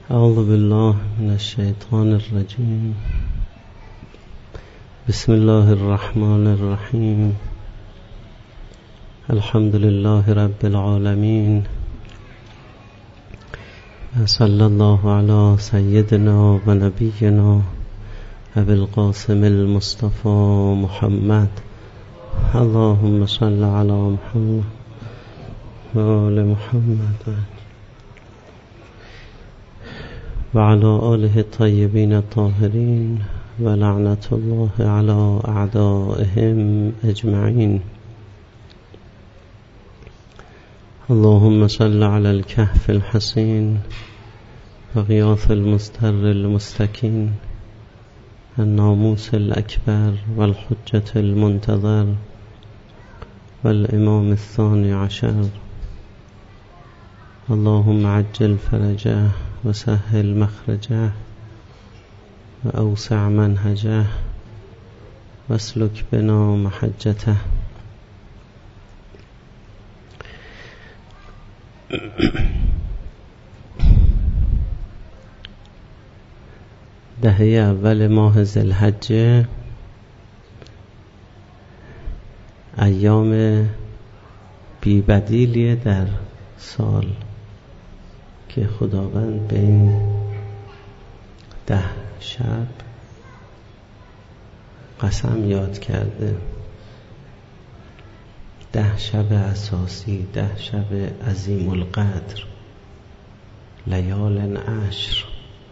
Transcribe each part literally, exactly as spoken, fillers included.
أعوذ بالله من الشيطان الرجيم. بسم الله الرحمن الرحيم. الحمد لله رب العالمين، صلى الله على سيدنا ونبينا أبي القاسم المصطفى محمد. اللهم صل على محمد وآل محمد وعلى آله الطيبين الطاهرين ولعنة الله على أعدائهم أجمعين. اللهم صل على الكهف الحصين وغياث المستر المستكين، الناموس الأكبر والحجة المنتظر والإمام الثاني عشر. اللهم عجل فرجه وسهل مخرجه وأوسع منهجه واسلك بنا محجته. دهه اول ماه ذوالحجه، ایام بی‌بدیلی در سال که خداوند به این ده شب قسم یاد کرده. ده شب اساسی، ده شب عظیم القدر، لیال عشر.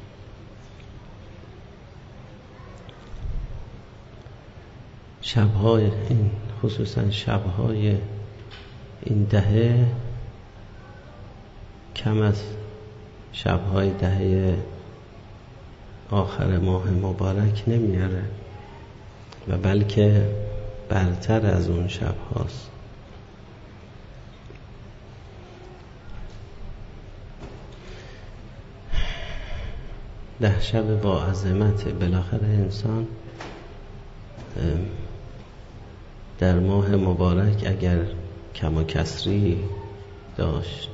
شبهای این، خصوصا شبهای این دهه کم از شبهای دهه آخر ماه مبارک نمیاره و بلکه برتر از اون شب هاست. ده شب با عظمت. بالاخره انسان در ماه مبارک اگر کم و کسری داشت،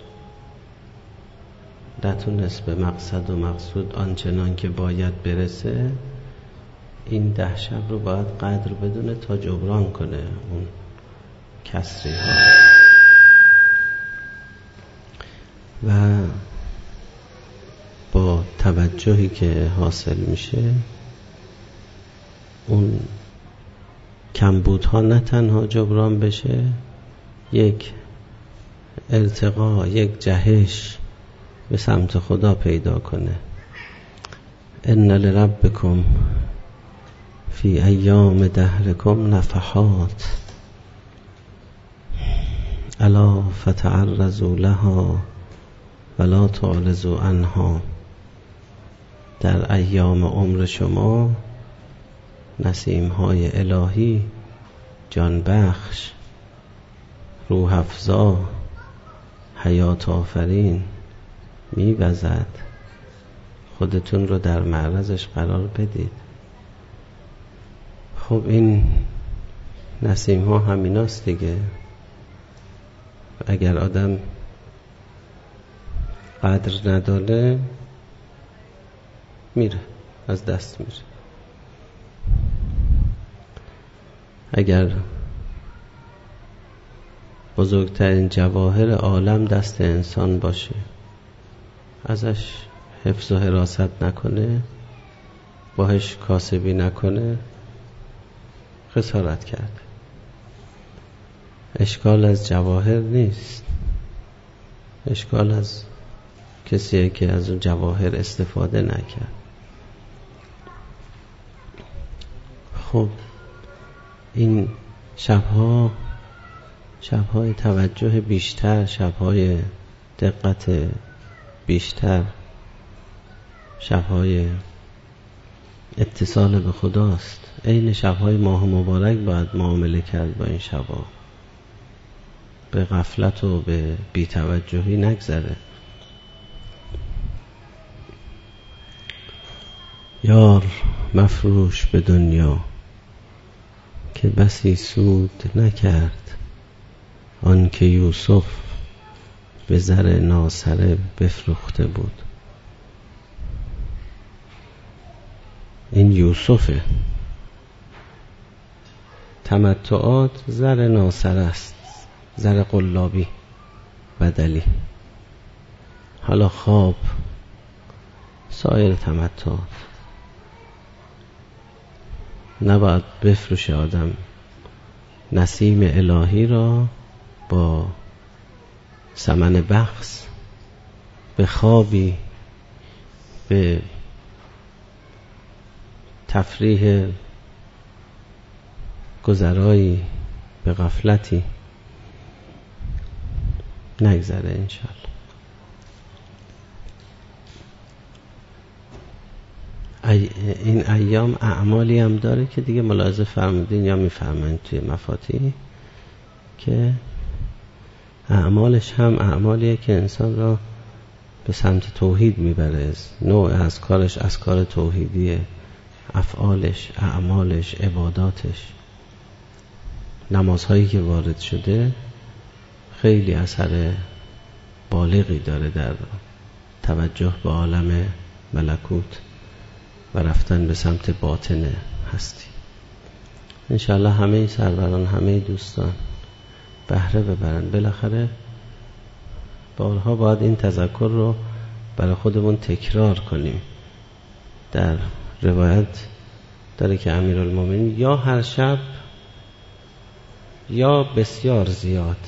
نتونست به مقصد و مقصود آنچنان که باید برسه، این ده شب رو باید قدر بدونه تا جبران کنه اون کسری ها. و با توجهی که حاصل میشه، اون کمبودها نه تنها جبران بشه، یک ارتقا، یک جهش به سمت خدا پیدا کنه. ان لربکم فی ایام دهرکم نفحات الا فتعرضوا لها ولا تعرضوا عنها. در ایام عمر شما نسیم‌های الهی، جان بخش، روح افزا، حیات آفرین می‌وزد. خودتون رو در معرضش قرار بدید. خب این نسیم ها همیناست دیگه. اگر آدم قدر نداره میره، از دست میره. اگر بزرگترین جواهر عالم دست انسان باشه، ازش حفظ و حراست نکنه، باهاش کاسبی نکنه، خسارت کرده. اشکال از جواهر نیست، اشکال از کسیه که از اون جواهر استفاده نکرد. خب این شبها شبهای توجه بیشتر، شبهای دقت بیشتر، شبهای اتصال به خداست. عین شبهای ماه مبارک باید معامله کرد با این شبها، به غفلت و به بی‌توجهی نگذره. یار مفروش به دنیا که بسی سود نکرد، آن که یوسف به زر ناصره بفروخته بود. این یوسفه. تمتعات زر ناصر است، زر قلابی بدلی. حالا خواب، سایر تمتعات نباید بفروشه آدم نسیم الهی را با ثمن بخس، به خوابی، به تفریح گذرایی، به غفلتی نگذره انشاءالله. این ایام اعمالی هم داره که دیگه ملاحظه فرمودین یا میفرمایید توی مفاتیح که اعمالش هم اعمالیه که انسان را به سمت توحید میبره. نوع از کارش از کار توحیدیه، افعالش، اعمالش، عباداتش، نمازهایی که وارد شده خیلی اثر بالغی داره در توجه به عالم ملکوت و رفتن به سمت باطن هستی. انشاءالله همه سروران، همه دوستان بهره ببرن. بالاخره بارها باید این تذکر رو برای خودمون تکرار کنیم. در روایت داره که امیرالمومنین یا هر شب یا بسیار زیاد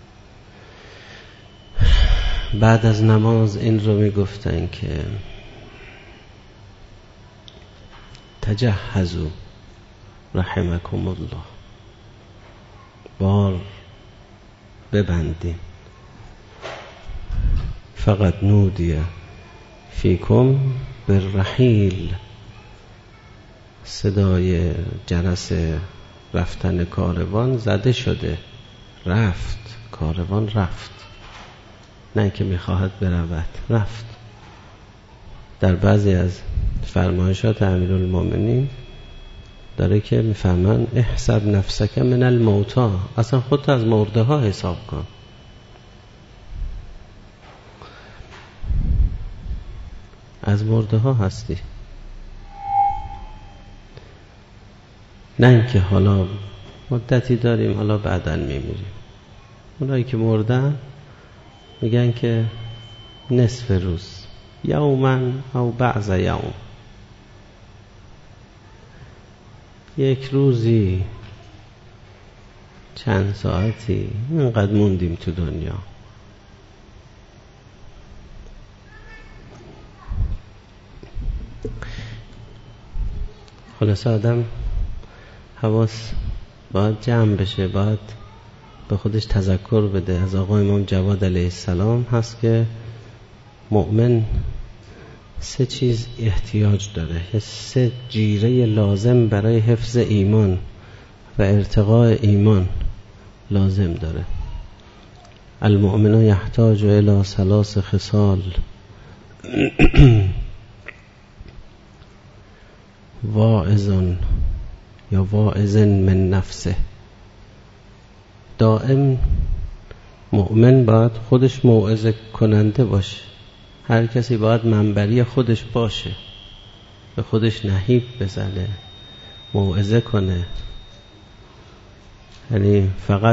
بعد از نماز این رو می گفتن که تجهزوا رحمکم الله، بار ببندین، فقط نودیه فیکم بالرحیل، صدای جرس رفتن کاروان زده شده، رفت کاروان، رفت، نه که میخواهد برود، رفت. در بعضی از فرمایشات امیرالمومنین داره که میفهمن احسب نفسک من الموتا، اصلا خودت از مرده ها حساب کن. از مرده ها هستی، نه اینکه حالا مدتی داریم حالا بعداً میمیریم. اونایی که مردن میگن که نصف روز، یوماً او بعض یوم، یک روزی، چند ساعتی، اینقدر موندیم تو دنیا. خلاصه آدم حواس باید جمع بشه، باید به خودش تذکر بده. از آقا امام جواد علیه السلام هست که مؤمن سه چیز احتیاج داره، سه جیره لازم برای حفظ ایمان و ارتقاء ایمان لازم داره. المؤمن یحتاج الی ثلاث خصال، واعظ یا واعظ من نفسه. دائم مؤمن باید خودش موعظه کننده باشه، هر کسی باید منبری خودش باشه، به خودش نهیب بزنه، موعظه کنه. یعنی فقط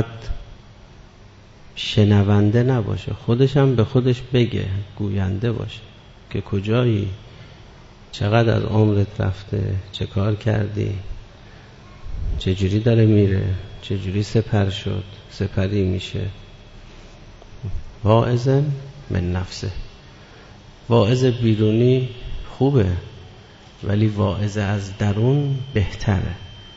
شنونده نباشه، خودش هم به خودش بگه، گوینده باشه که کجایی، چقدر از عمرت رفته، چه کار کردی، چجوری داره میره، چجوری سپر شد، سپری میشه. واعظ من نفسه. واعظ بیرونی خوبه ولی واعظ از درون بهتره.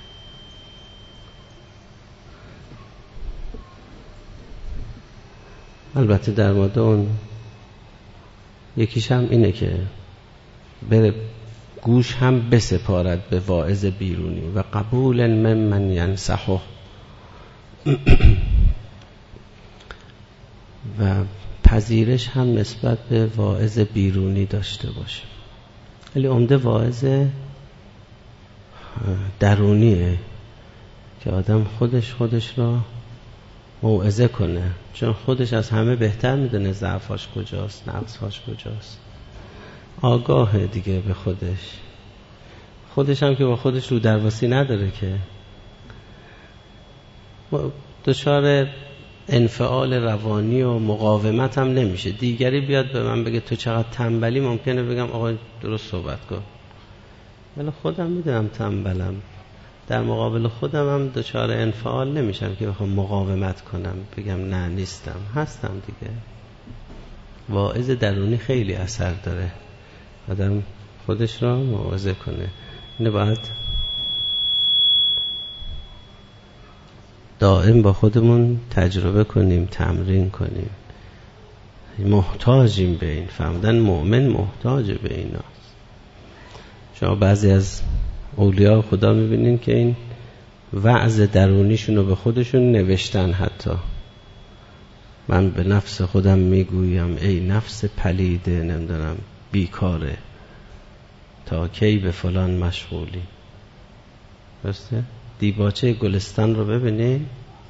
البته در مورد اون یکیش هم اینه که بره گوش هم بسپارد به واعظ بیرونی و قبول من من ینصحه، و پذیرش هم نسبت به واعظ بیرونی داشته باشه. ولی عمده واعظ درونیه که آدم خودش خودش را موعظه کنه، چون خودش از همه بهتر میدونه ضعفاش کجاست، نقصهاش کجاست، آگاهه دیگه به خودش. خودش هم که با خودش رو درواسی نداره که دچار انفعال روانی و مقاومت هم نمیشه. دیگری بیاد به من بگه تو چقدر تنبلی، ممکنه بگم آقا درست صحبت کن، ولی خودم میدونم تنبلم، در مقابل خودم هم دچار انفعال نمیشم که بخوام مقاومت کنم بگم نه نیستم، هستم دیگه. واعظ درونی خیلی اثر داره، آدم خودش را موعظه کنه. اینو باید دائم با خودمون تجربه کنیم، تمرین کنیم. محتاجیم به این. فهمیدن مؤمن محتاج به ایناست. شما بعضی از اولیاء خدا میبینین که این وعظ درونیشون رو به خودشون نوشتن. حتی من به نفس خودم میگویم ای نفس پلیده، نمیدونم بیکاره، تا کی به فلان مشغولی. درسته؟ دیباچه گلستان رو ببینید،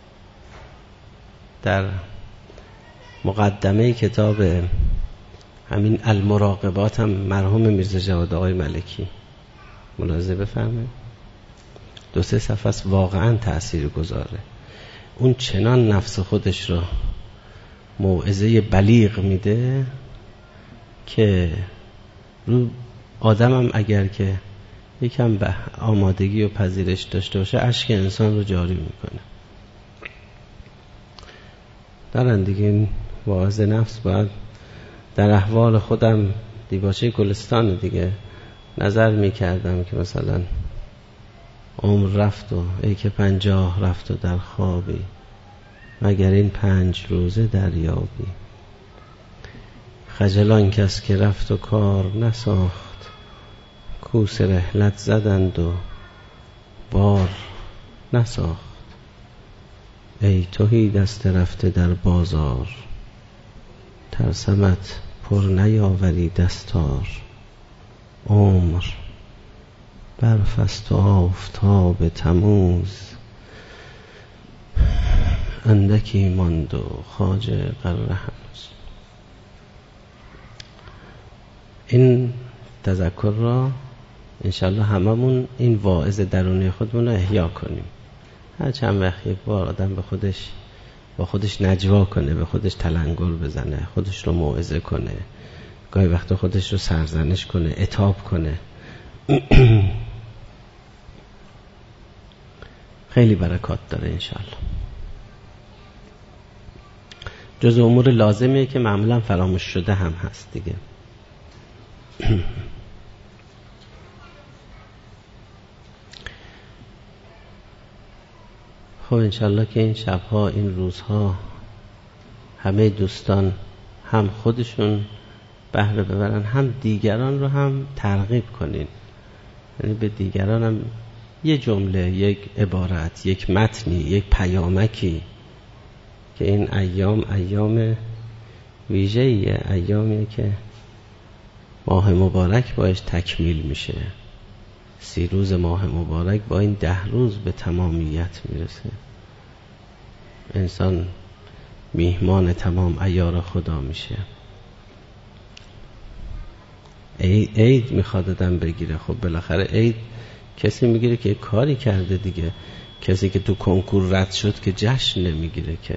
در مقدمه کتاب همین المراقبات هم مرحوم میرزا جواد آقای ملکی ملاحظه بفرمایید، دو سه صفحه است، واقعا تأثیر گذاره. اون چنان نفس خودش رو موعظه بلیغ میده که رو آدمم اگر که یکم به آمادگی و پذیرش داشته باشه اشک انسان رو جاری میکنه. دارن دیگه این واعظ نفس. باید در احوال خودم دیباچه گلستان دیگه نظر میکردم که مثلا عمر رفت و ای که پنجاه رفت و در خوابی، مگر این پنج روزه دریابی. خجلان کس که رفت و کار نساخت، کوس رحلت زدند و بار نساخت. ای تهی دست رفته در بازار، ترسمت پر نیاوری دستار. عمر برف است و آفتاب تموز، اندکی ماند و خواجه قره هنوز. این تذکر را انشالله هممون این واعظ درونی خودمون رو احیا کنیم. هر چند وقت یک بار آدم به خودش با خودش نجوا کنه، به خودش تلنگر بزنه، خودش رو موعظه کنه، گاهی وقتا خودش رو سرزنش کنه، عتاب کنه. خیلی برکات داره انشالله. جز امور لازمیه که معمولا فراموش شده هم هست دیگه. خب انشالله که این شبها، این روزها همه دوستان هم خودشون بهره ببرن، هم دیگران رو هم ترغیب کنین. یعنی به دیگران هم یه جمله، یک عبارت، یک متنی، یک پیامکی که این ایام ایام ویژه‌ایه، ایامیه که ماه مبارک باش تکمیل میشه. سی روز ماه مبارک با این ده روز به تمامیت میرسه. انسان میهمان تمام عیار خدا میشه. عید, عید میخواد آدم بگیره. خب بالاخره عید کسی میگیره که کاری کرده دیگه. کسی که تو کنکور رد شد که جشن نمیگیره که.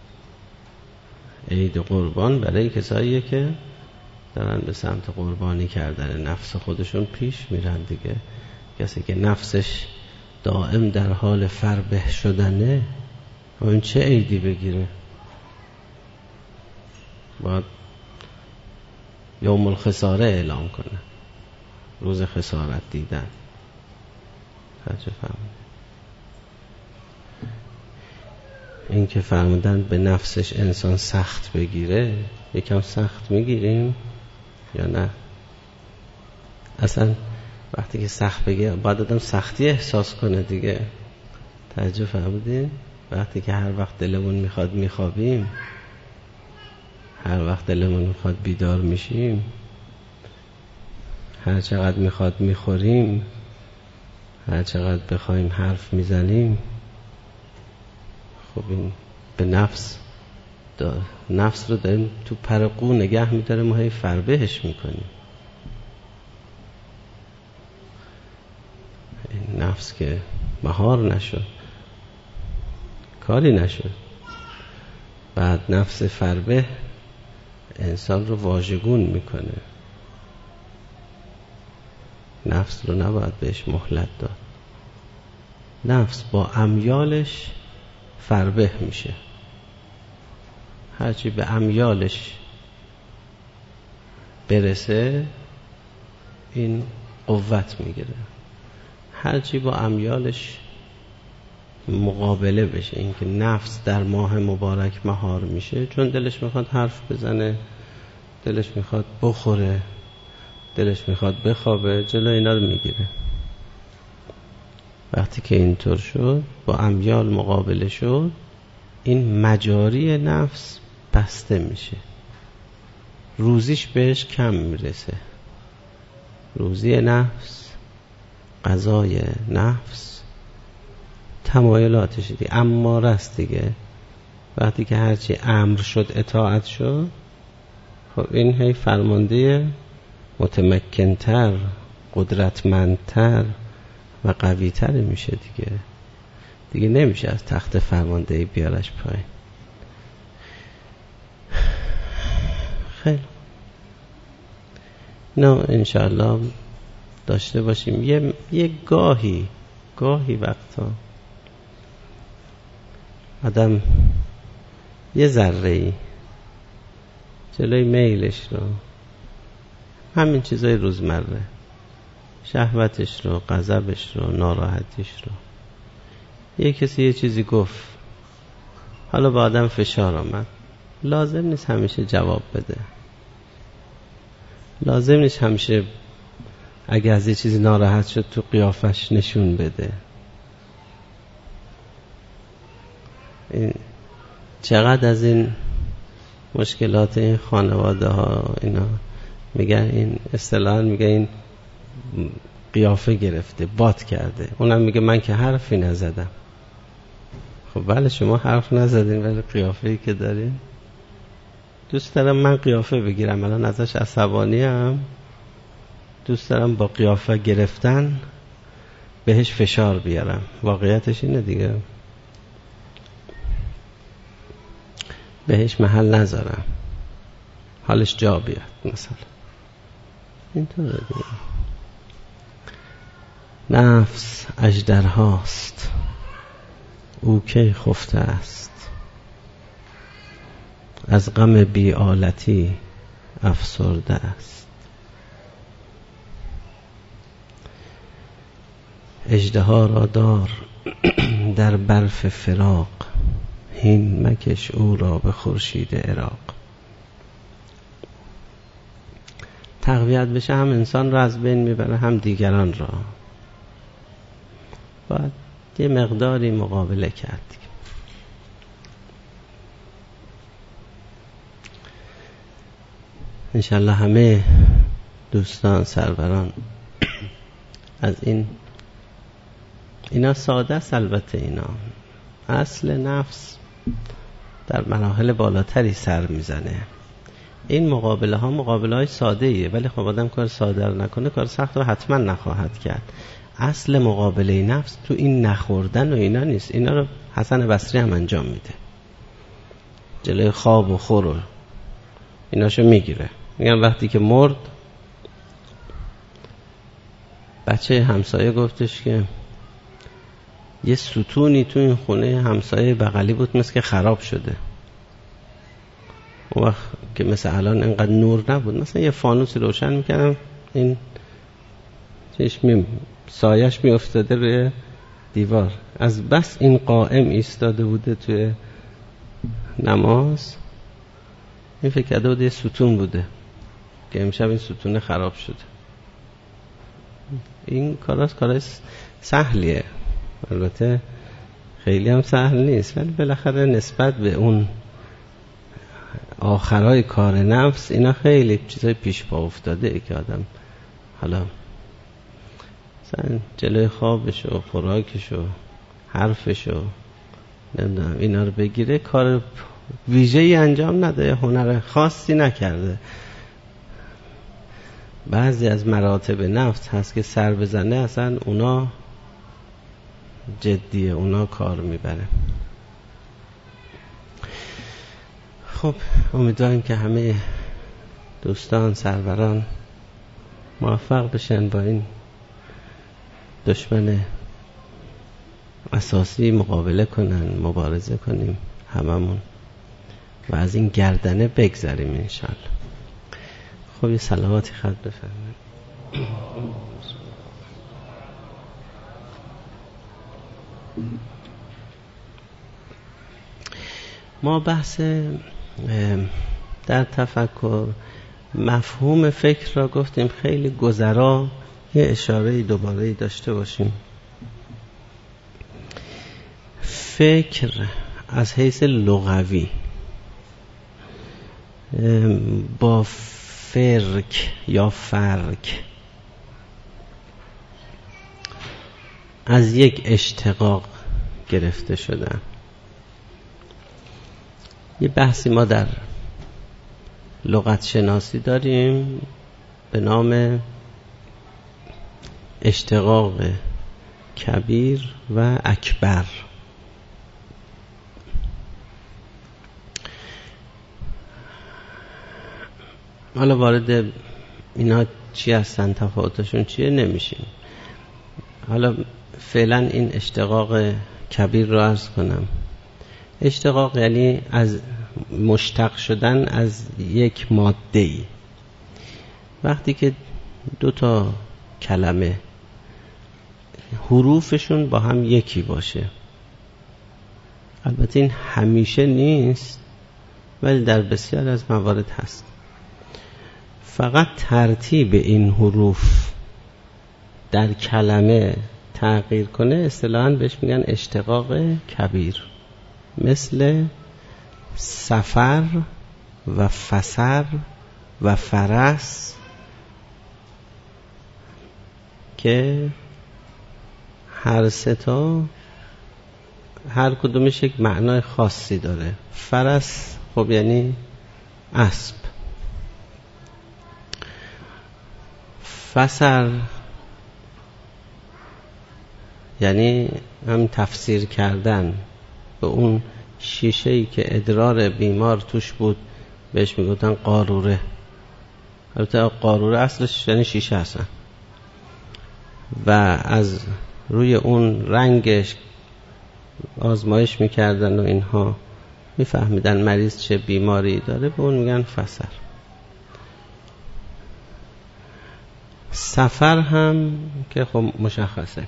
عید قربان برای کساییه که دارن به سمت قربانی کردن نفس خودشون پیش میرن دیگه. کسی که نفسش دائم در حال فربه شدنه، اون چه عیدی بگیره؟ باید یوم الخساره اعلام کنه، روز خسارت دیدن. چه فهمید؟ این که فهمیدن به نفسش انسان سخت بگیره، یکم سخت میگیریم یا نه؟ اصلا وقتی که سخت بگه باید آدم سختی احساس کنه دیگه. توجه فهمیدین؟ وقتی که هر وقت دلمون میخواد میخوابیم، هر وقت دلمون میخواد بیدار میشیم، هر چقدر میخواد میخوریم، هر چقدر بخوایم حرف میزنیم. خب این به نفس دار. نفس رو داریم تو پرقو نگه میداره، ما هی فربهش میکنیم. نفس که مهار نشد، کاری نشد. بعد نفس فربه انسان رو واژگون میکنه. نفس رو نباید بهش مهلت داد. نفس با امیالش فربه میشه. هرچی به امیالش برسه این قوت میگیره، هرچی با امیالش مقابله بشه. این که نفس در ماه مبارک مهار میشه چون دلش میخواد حرف بزنه، دلش میخواد بخوره، دلش میخواد بخوابه، جلو اینا رو میگیره. وقتی که اینطور شد، با امیال مقابله شد، این مجاری نفس بسته میشه، روزیش بهش کم میرسه. روزی نفس، غذای نفس، تمایلاتش دیگه اماره است دیگه. وقتی که هرچی امر شد اطاعت شد، خب این هی فرمانده متمکنتر، قدرتمندتر و قویتر میشه دیگه. دیگه نمیشه از تخت فرماندهی بیارش پایین. خیلی نه انشاءالله داشته باشیم. یه, یه گاهی گاهی وقتا آدم یه ذره‌ای جلوی میلش رو، همین چیزای روزمره، شهوتش رو، غضبش رو، ناراحتیش رو، یه کسی یه چیزی گفت، حالا با آدم فشار آمد، لازم نیست همیشه جواب بده، لازم نیست همیشه اگه از یه چیزی ناراحت شد تو قیافش نشون بده. این چقدر از این مشکلات این خانواده ها اینا میگن، این اصطلاحاً میگن این قیافه گرفته، بات کرده. اونم میگه من که حرفی نزدم. خب بله شما حرف نزدین ولی قیافه‌ای که دارین. دوست دارم من قیافه بگیرم، الان ازش عصبانی ام، دوست دارم با قیافه گرفتن بهش فشار بیارم. واقعیتش اینه دیگه، بهش محل نذارم، حالش جا بیاد مثلا. اینطوره دیگه. نفس اژدرهاست، او کی خفته است، از غم بی‌آلتی افسرده است. اژدها را دار در برف فراق، هین مکش او را به خورشید عراق. تقویت بشه هم انسان را از بین میبره هم دیگران را. باید یه مقداری مقابله کرد. انشالله همه دوستان سروران از این اینا ساده است. البته اینا اصل نفس در مراحل بالاتری سر میزنه. این مقابله ها مقابله های ساده ایه، ولی خب آدم کار ساده رو نکنه کار سخت رو حتما نخواهد کرد. اصل مقابله نفس تو این نخوردن و اینا نیست. اینا رو حسن بصری هم انجام میده، جلوی خواب و خور و ایناشو میگیره. میگن وقتی که مرد، بچه همسایه گفتش که یه ستونی تو این خونه همسایه بغلی بود مثل که خراب شده. اون وقت که مثل الان اینقدر نور نبود، مثلا یه فانوسی روشن میکردم، این چشمی سایش می افتاده روی دیوار. از بس این قائم ایستاده بوده توی نماز، این فکر کرده بوده یه ستون بوده که امشب این ستون خراب شده. این کاراست کارای سهلیه، البته خیلی هم سهل نیست، ولی بالاخره نسبت به اون آخرای کار نفس اینا خیلی چیزای پیش پا افتاده ای که آدم حالا مثلا جلوی خوابش و خوراکش و حرفش و نمیدونم اینا رو بگیره، کار ویژه‌ای انجام نده، هنر خاصی نکرده. بعضی از مراتب نفس هست که سر بزنه اصلا اونا جدی اونا کار میبره. خب امیدواریم که همه دوستان سروران موفق بشن با این دشمن اساسی مقابله کنن، مبارزه کنیم هممون و از این گردنه بگذریم انشالله. خب یه صلواتی خط بفرمایید. ما بحث در تفکر مفهوم فکر را گفتیم خیلی گذرا یه اشاره دوباره داشته باشیم. فکر از حیث لغوی با فرک یا فرک از یک اشتقاق گرفته شدن. یه بحثی ما در لغت شناسی داریم به نام اشتقاق کبیر و اکبر. حالا وارد اینا چی هستن، تفاوتشون چیه نمیشیم. حالا فعلا این اشتقاق کبیر رو عرض کنم. اشتقاق یعنی از مشتق شدن از یک ماده‌ای. وقتی که دو تا کلمه حروفشون با هم یکی باشه، البته این همیشه نیست ولی در بسیار از موارد هست، فقط ترتیب این حروف در کلمه تغییر کنه اصطلاحاً بهش میگن اشتقاق کبیر. مثل سفر و فسر و فرس که هر سه تا هر کدومش یک معنای خاصی داره. فرس خب یعنی اسب، فسر یعنی هم تفسیر کردن به اون شیشه‌ای که ادرار بیمار توش بود بهش میگفتن قاروره. البته قاروره اصلش یعنی شیشه هستن و از روی اون رنگش آزمایش میکردن و اینها میفهمیدن مریض چه بیماری داره، به اون میگن فسر. سفر هم که خب مشخصه.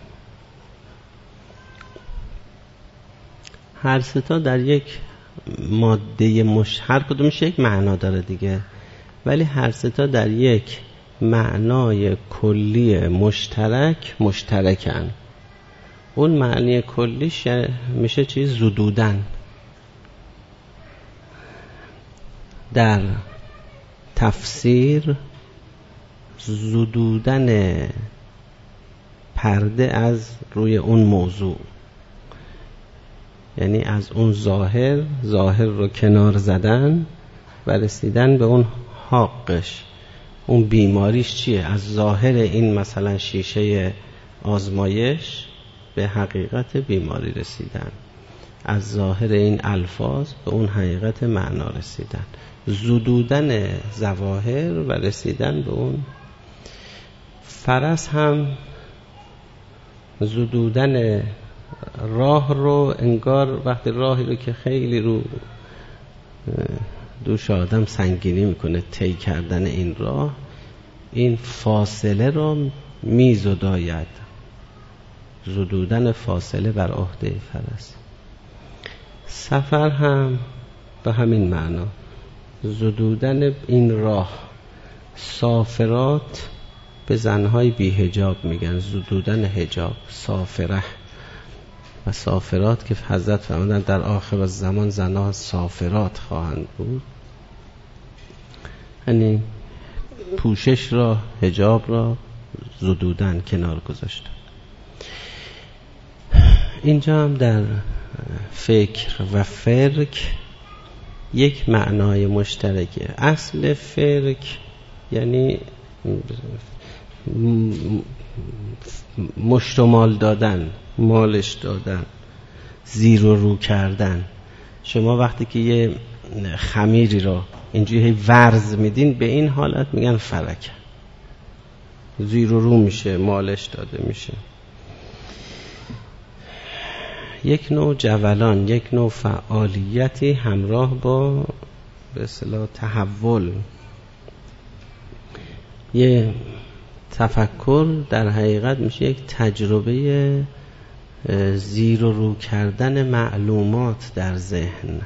هر ستا در یک ماده مش هر کدومش یک معنا داره دیگه، ولی هر ستا در یک معنای کلی مشترک مشترکن. اون معنی کلیش میشه چیز زدودن. در تفسیر زدودن پرده از روی اون موضوع، یعنی از اون ظاهر ظاهر رو کنار زدن و رسیدن به اون حقش. اون بیماریش چیه؟ از ظاهر این مثلا شیشه آزمایش به حقیقت بیماری رسیدن، از ظاهر این الفاظ به اون حقیقت معنا رسیدن، زدودن ظواهر و رسیدن به اون. فرس هم زدودن راه رو، انگار وقتی راهی رو که خیلی رو دوش آدم سنگینی میکنه طی کردن این راه، این فاصله رو میزداید. زدودن فاصله بر عهده فرس. سفر هم به همین معنا، زدودن این راه. سافرات به زنهای بی حجاب میگن زدودن حجاب، سافره. و سافرات که حضرت فرمودن در آخر الزمان زنها سافرات خواهند بود، یعنی پوشش را، حجاب را زدودن، کنار گذاشتن. اینجا هم در فکر و فرک یک معنای مشترکه. اصل فرک یعنی مشتمال دادن، مالش دادن، زیر و رو کردن. شما وقتی که یه خمیری رو اینجوری ورز میدین به این حالت میگن فرکه، زیر و رو میشه، مالش داده میشه. یک نوع جولان، یک نوع فعالیتی همراه با به اصطلاح تحول. یه تفکر در حقیقت میشه یک تجربه زیر و رو کردن معلومات در ذهن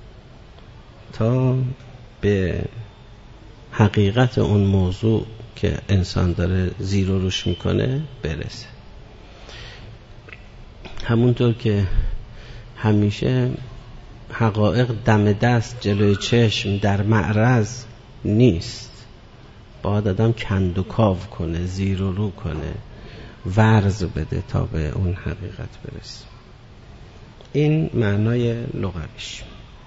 تا به حقیقت اون موضوع که انسان داره زیر و روش میکنه برسه. همونطور که همیشه حقایق دم دست جلوی چشم در معرض نیست، باید آدم کند و کاو کنه، زیر و رو کنه، ورز بده تا به اون حقیقت برسه. این معنای لغویش.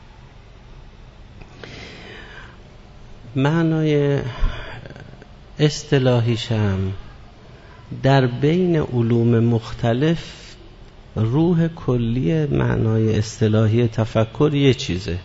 معنای اصطلاحیش هم در بین علوم مختلف روح کلی معنای اصطلاحی تفکر یه چیزه: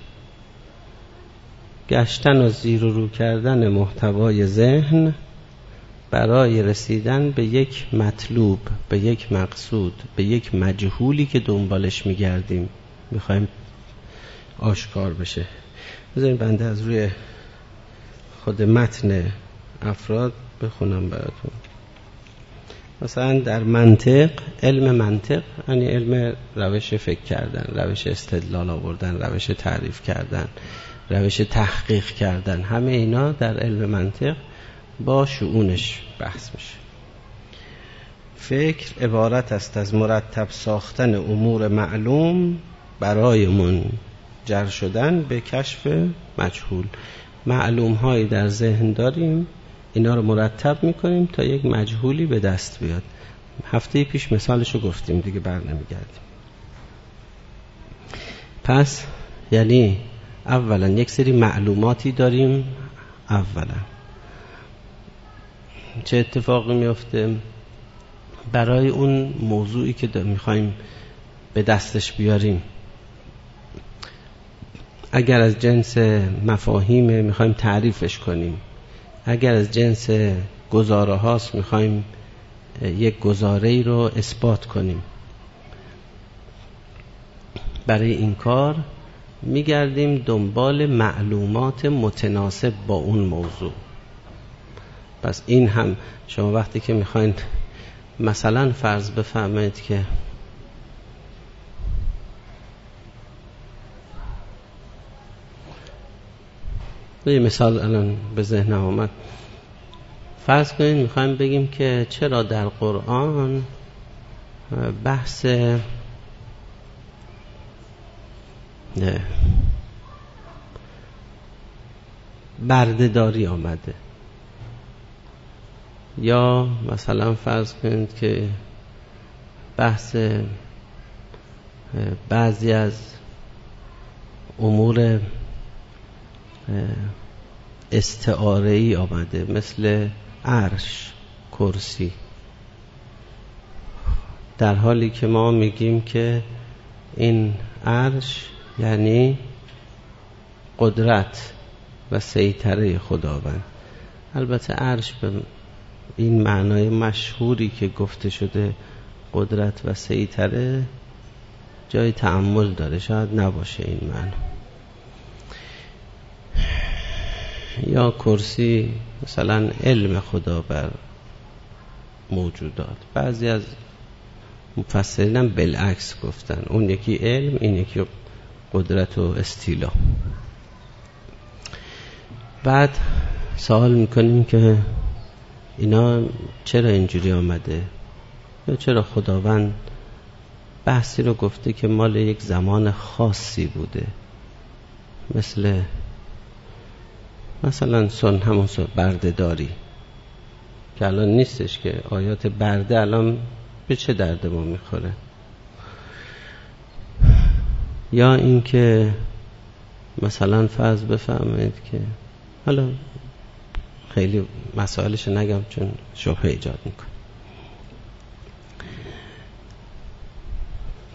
گشتن و زیر و رو کردن محتوای ذهن برای رسیدن به یک مطلوب، به یک مقصود، به یک مجهولی که دنبالش میگردیم، میخوایم آشکار بشه. بذارید بنده از روی خود متن افراد بخونم براتون. مثلا در منطق، علم منطق یعنی علم روش فکر کردن، روش استدلال آوردن، روش تعریف کردن، روش تحقیق کردن، همه اینا در علم منطق با شؤونش بحث میشه. فکر عبارت است از مرتب ساختن امور معلوم برای منجر شدن به کشف مجهول. معلوم هایی در ذهن داریم، اینا رو مرتب میکنیم تا یک مجهولی به دست بیاد. هفته پیش مثالشو گفتیم دیگه، بر نمیگردیم. پس یعنی اولا یک سری معلوماتی داریم. اولا چه اتفاقی میفته برای اون موضوعی که میخوایم به دستش بیاریم؟ اگر از جنس مفاهیم میخوایم تعریفش کنیم، اگر از جنس گزاره هاست میخوایم یک گزاره ای رو اثبات کنیم، برای این کار میگردیم دنبال معلومات متناسب با اون موضوع. پس این هم شما وقتی که میخواین مثلا فرض بفرمایید که یه مثال الان به ذهنم اومد، فرض کنید میخوایم بگیم که چرا در قرآن بحث بردهداری آمده، یا مثلا فرض کنید که بحث بعضی از امور استعاره‌ای آمده، مثل عرش، کرسی، در حالی که ما میگیم که این عرش یعنی قدرت و سیطره خداوند. البته عرش به این معنای مشهوری که گفته شده قدرت و سیطره جای تأمل داره، شاید نباشه این معنی. یا کرسی مثلا علم خدا بر موجودات. بعضی از مفسرین هم بالعکس گفتن، اون یکی علم، این یکی قدرت و استیلا. بعد سوال میکنیم که اینا چرا اینجوری آمده، یا چرا خداوند بحثی رو گفته که مال یک زمان خاصی بوده، مثل مثلا سن همون سن بردهداری که الان نیستش، که آیات برده الان به چه درد ما میخوره. یا این که مثلا فرض بفهمید که حالا خیلی مسائلش نگم چون شبهه ایجاد میکنه،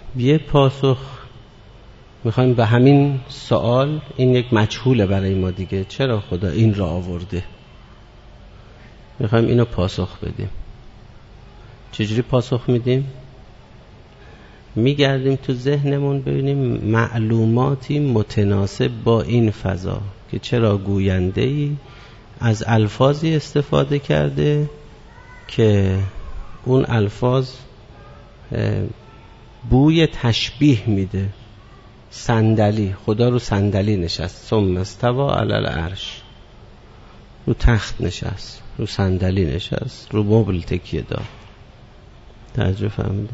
یه پاسخ میخوایم به همین سوال. این یک مجهوله برای ما دیگه، چرا خدا این را آورده؟ میخوایم اینو پاسخ بدیم. چجوری پاسخ میدیم؟ میگردیم تو ذهنمون ببینیم معلوماتی متناسب با این فضا که چرا گوینده‌ای از الفاظی استفاده کرده که اون الفاظ بوی تشبیه میده. صندلی، خدا رو صندلی نشست، ثم استوى علی العرش، رو تخت نشست، رو صندلی نشست، رو مبل تکیه داد. توجه فهمیده؟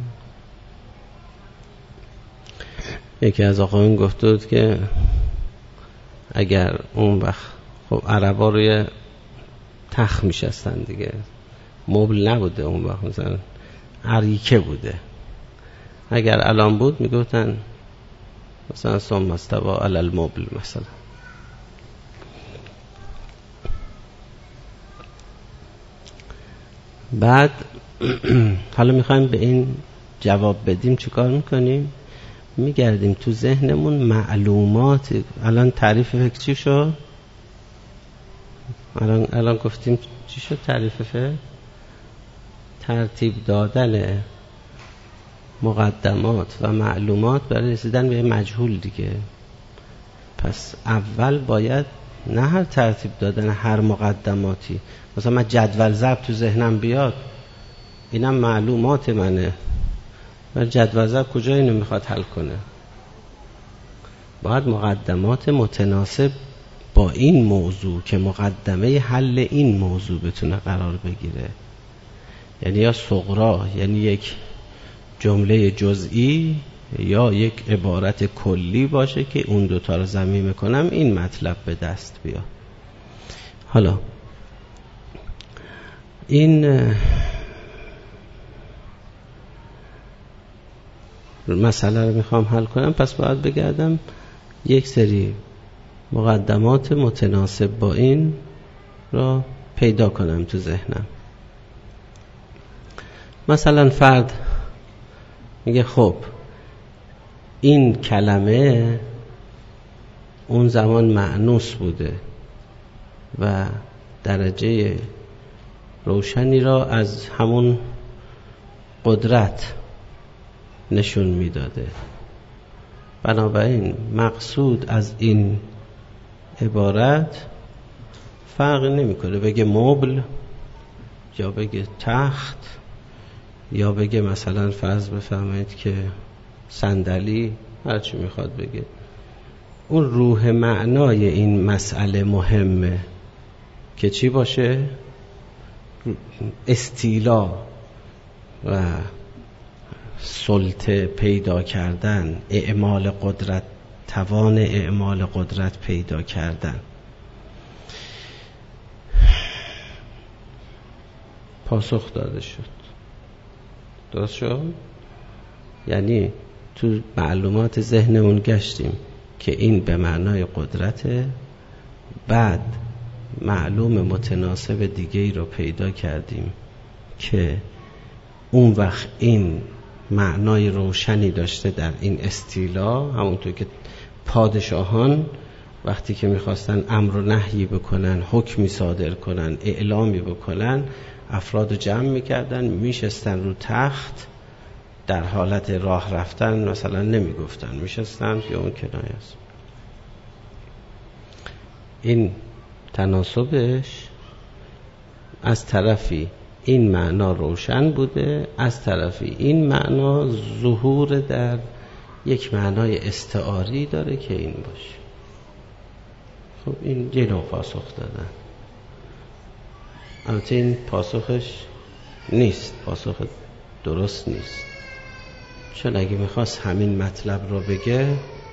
یکی از آقایون گفته بود که اگر اون وقت، خب عربا روی تخت میشستن دیگه، مبل نبوده اون وقت، مثلا اریکه بوده. اگر الان بود میگفتن مثلا ثم استوى علی المبل مثلا. بعد حالا میخوایم به این جواب بدیم، چیکار میکنیم؟ میگردیم تو ذهنمون معلومات. الان تعریف فقه چی شد؟ الان الان گفتیم چی شد تعریف فقه؟ ترتیب دادن مقدمات و معلومات برای رسیدن به مجهول دیگه. پس اول باید نه هر ترتیب دادن هر مقدماتی، مثلا من جدول ضرب تو ذهنم بیاد، اینم معلومات منه، ولی جدول ضرب کجا اینو میخواد حل کنه؟ باید مقدمات متناسب با این موضوع که مقدمه حل این موضوع بتونه قرار بگیره. یعنی یا صغرا، یعنی یک جمله جزئی، یا یک عبارت کلی باشه که اون دوتا رو ضمیر کنم این مطلب به دست بیاد. حالا این مسئله رو میخوام حل کنم، پس باید بگردم یک سری مقدمات متناسب با این را پیدا کنم تو ذهنم. مثلا فرد میگه خب این کلمه اون زمان مأنوس بوده و درجه روشنی را از همون قدرت نشون میداده. بنابراین مقصود از این عبارت فرق نمیکنه بگه مبل یا بگه تخت یا بگه مثلا فرض بفرمایید که صندلی، هر چی میخواد بگه. اون روح معنای این مسئله مهمه که چی باشه؟ استیلا و سلطه پیدا کردن، اعمال قدرت، توان اعمال قدرت پیدا کردن. پاسخ داده شد. درست شد؟ یعنی تو معلومات ذهنمون گشتیم که این به معنای قدرته، بعد معلوم متناسب دیگه‌ای رو پیدا کردیم که اون وقت این معنای روشنی داشته در این استیلا. همونطور که پادشاهان وقتی که میخواستن امر و نهی بکنن، حکمی صادر کنن، اعلامی بکنن، افراد رو جمع میکردن، میشستن رو تخت، در حالت راه رفتن مثلا نمیگفتن، میشستن یا اون کنایه است. این تناسبش از طرفی این معنا روشن بوده، از طرفی این معنا ظهور در یک معنای استعاری داره که این باشه. خب این یه نوع پاسخ دادن. البته این پاسخش نیست، پاسخ درست نیست، چون اگه میخواست همین مطلب رو بگه،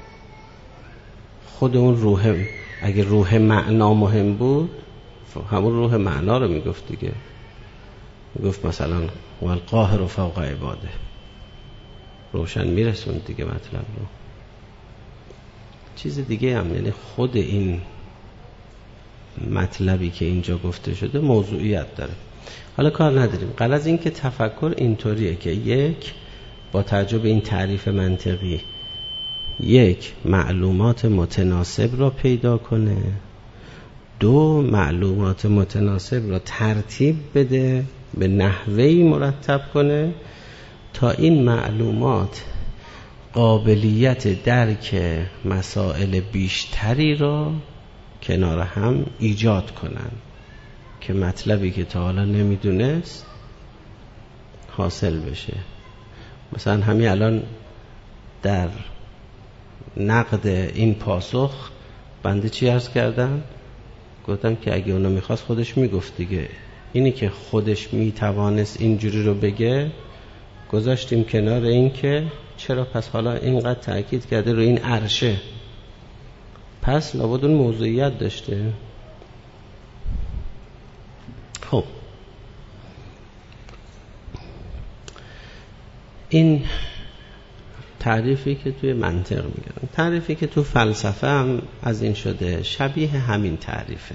خود اون روح، اگه روح معنا مهم بود همون روح معنا رو میگفت دیگه. میگفت مثلا والقاهر فوق عباده، روشن میرسوند دیگه مطلب رو. چیز دیگه هم، یعنی خود این مطلبی که اینجا گفته شده موضوعیت داره. حالا کار نداریم. غرض این که تفکر اینطوریه که یک با توجه به این تعریف منطقی یک، معلومات متناسب را پیدا کنه، دو، معلومات متناسب را ترتیب بده، به نحوهی مرتب کنه تا این معلومات قابلیت درک مسائل بیشتری را کنار هم ایجاد کنن که مطلبی که تا حالا نمیدونست حاصل بشه. مثلا همین الان در نقد این پاسخ بنده چی عرض کردم؟ گفتم که اگه اونو میخواست خودش میگفت دیگه. اینی که خودش میتوانست اینجوری رو بگه گذاشتیم کنار. این که چرا پس حالا اینقدر تأکید کرده رو این عرشه، پس لابد اون موضوعیت داشته. خب این تعریفی که توی منطق میگن. تعریفی که تو فلسفه هم از این شده شبیه همین تعریفه.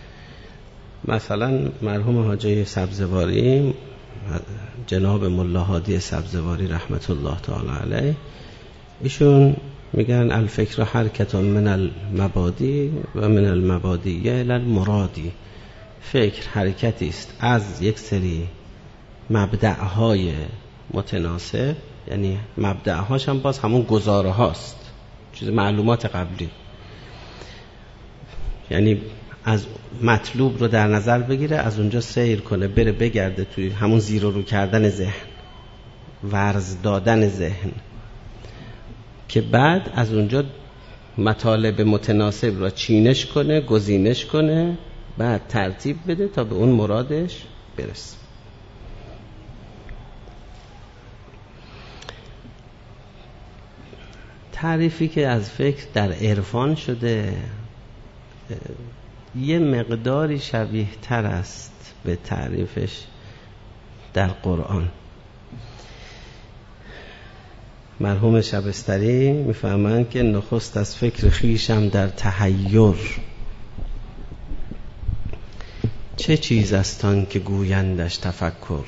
مثلا مرحوم حاجی سبزواری، جناب ملا هادی سبزواری رحمت الله تعالی علیه، ایشون میگن الفکر حرکت من المبادی و من المبادی الی المرادی. فکر حرکتی است از یک سری مبدأهای متناسب، یعنی مبدأهاش هم باز همون گزاره هاست، چیز معلومات قبلی، یعنی از مطلوب رو در نظر بگیره، از اونجا سیر کنه، بره بگرده توی همون زیر و رو کردن ذهن، ورز دادن ذهن، که بعد از اونجا مطالب متناسب را چینش کنه، گزینش کنه، بعد ترتیب بده تا به اون مرادش برسه. تعریفی که از فکر در عرفان شده یه مقداری شبیه تر است به تعریفش در قرآن. مرحوم شبستری میفهمند که نخست از فکر خیشم در تحیر، چه چیز است آن که گویندش تفکر.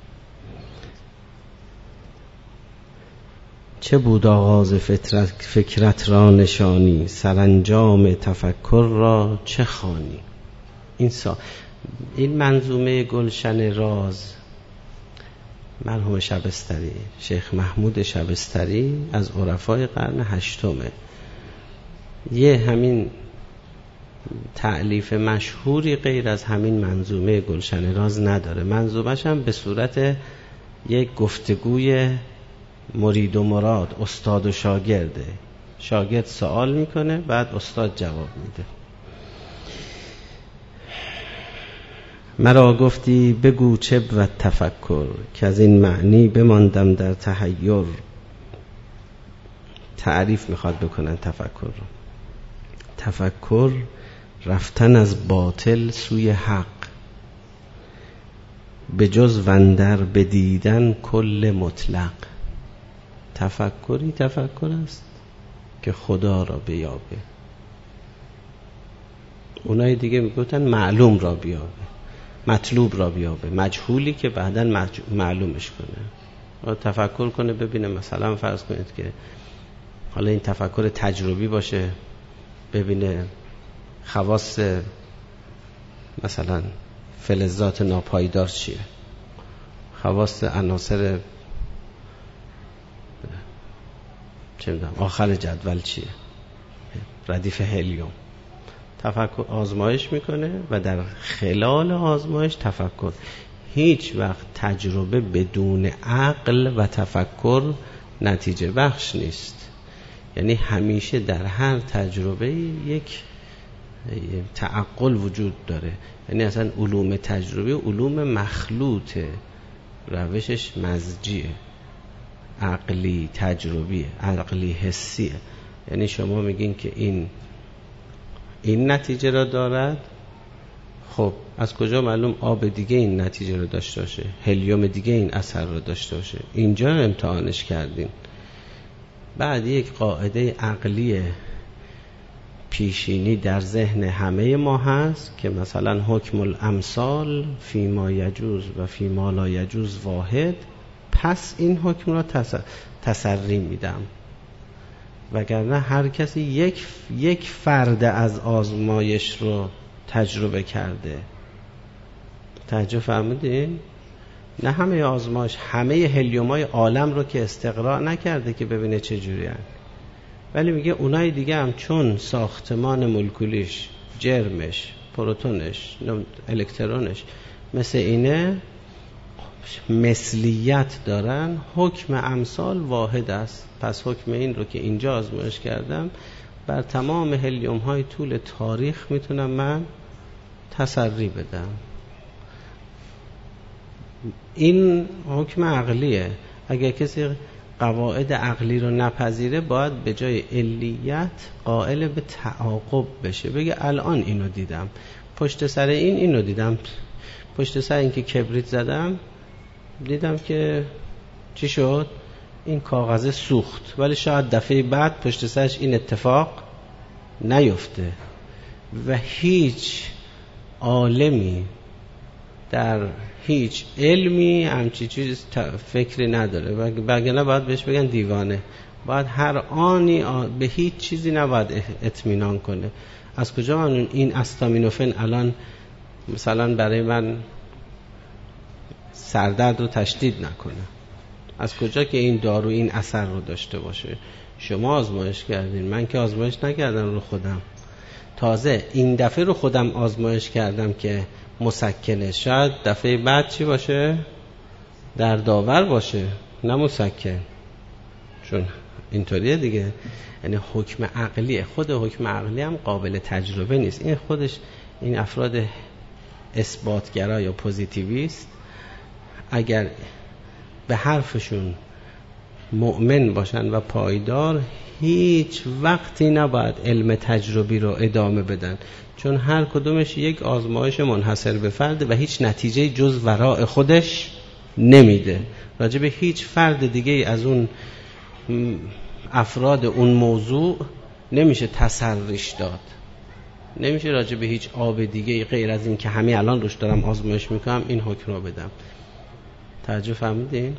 چه بود آغاز فطرت فکرت را نشانی، سرانجام تفکر را چه خوانی. این سا این منظومه گلشن راز مرحوم شبستری، شیخ محمود شبستری از عرفای قرن هشتمه. یه همین تألیف مشهوری غیر از همین منظومه گلشن راز نداره. منظومش هم به صورت یک گفتگوی مرید و مراد، استاد و شاگرده. شاگرد سوال میکنه، بعد استاد جواب میده. مرا گفتی بگو چه بود تفکر، که از این معنی بماندم در تحیر. تعریف میخواد بکنن تفکر رو. تفکر رفتن از باطل سوی حق، به جز وندر بدیدن کل مطلق. تفکری تفکر است که خدا را بیابه. اونای دیگه میگفتن معلوم را بیابه، مطلوب را بیابه، مجهولی که بعداً معلومش کنه. تفکر کنه ببینه، مثلا فرض کنید که حالا این تفکر تجربی باشه، ببینه خواص مثلا فلزات ناپایدار چیه، خواص عناصر چه میدونم آخر جدول چیه، ردیف هلیوم. تفکر آزمایش میکنه و در خلال آزمایش تفکر. هیچ وقت تجربه بدون عقل و تفکر نتیجه بخش نیست. یعنی همیشه در هر تجربه یک تعقل وجود داره. یعنی اصلا علوم تجربی علوم مخلوطه، روشش مزجیه، عقلی تجربیه، عقلی حسیه. یعنی شما میگین که این این نتیجه را دارد، خب از کجا معلوم آب دیگه این نتیجه را داشته باشه، هلیوم دیگه این اثر را داشته باشه؟ اینجا امتحانش کردین. بعد یک قاعده عقلی پیشینی در ذهن همه ما هست که مثلا حکم الامثال فی ما یجوز و فی ما لا یجوز واحد، پس این حکم را تس... تسری میدم. وگرنه هر کسی یک یک فرد از آزمایش رو تجربه کرده. توجه فرمودین؟ نه همه آزمایش، همه هلیومای عالم رو که استقراء نکرده که ببینه چه جوری هست، ولی میگه اونای دیگه هم چون ساختمان مولکولیش، جرمش، پروتونش، الکترونش مثل اینه، مثلیت دارن، حکم امثال واحد است. پس حکم این رو که اینجا آزمایش کردم بر تمام هلیوم های طول تاریخ میتونم من تسری بدم. این حکم عقلیه. اگر کسی قواعد عقلی رو نپذیره باید به جای علیت قائل به تعاقب بشه، بگه الان اینو دیدم، پشت سر این اینو دیدم، پشت سر این که کبریت زدم دیدم که چی شد؟ این کاغذه سوخت، ولی شاید دفعه بعد پشت سرش این اتفاق نیفته. و هیچ عالمی در هیچ علمی همچی چیز فکری نداره، وگرنه باید بهش بگن دیوانه. باید هر آنی به هیچ چیزی نباید اطمینان کنه. از کجا من این استامینوفن الان مثلا برای من سردرد رو تشدید نکنه؟ از کجا که این دارو این اثر رو داشته باشه؟ شما آزمایش کردین، من که آزمایش نکردم رو خودم. تازه این دفعه رو خودم آزمایش کردم که مسکنه، شاید دفعه بعد چی باشه؟ دردآور باشه، نه مسکن. چون اینطوریه دیگه. یعنی حکم عقلیه، خود حکم عقلی هم قابل تجربه نیست. این خودش این افراد اثباتگرا یا پوزیتیویست اگر به حرفشون مؤمن باشن و پایدار، هیچ وقتی نباید علم تجربی رو ادامه بدن، چون هر کدومش یک آزمایش منحصر به فرد و هیچ نتیجه جز وراء خودش نمیده. راجع به هیچ فرد دیگه از اون افراد اون موضوع نمیشه تسریش داد. نمیشه راجع به هیچ آب دیگه غیر از این که همین الان روش دارم آزمایش میکنم این حکم رو بدم. توجه فهمیدین؟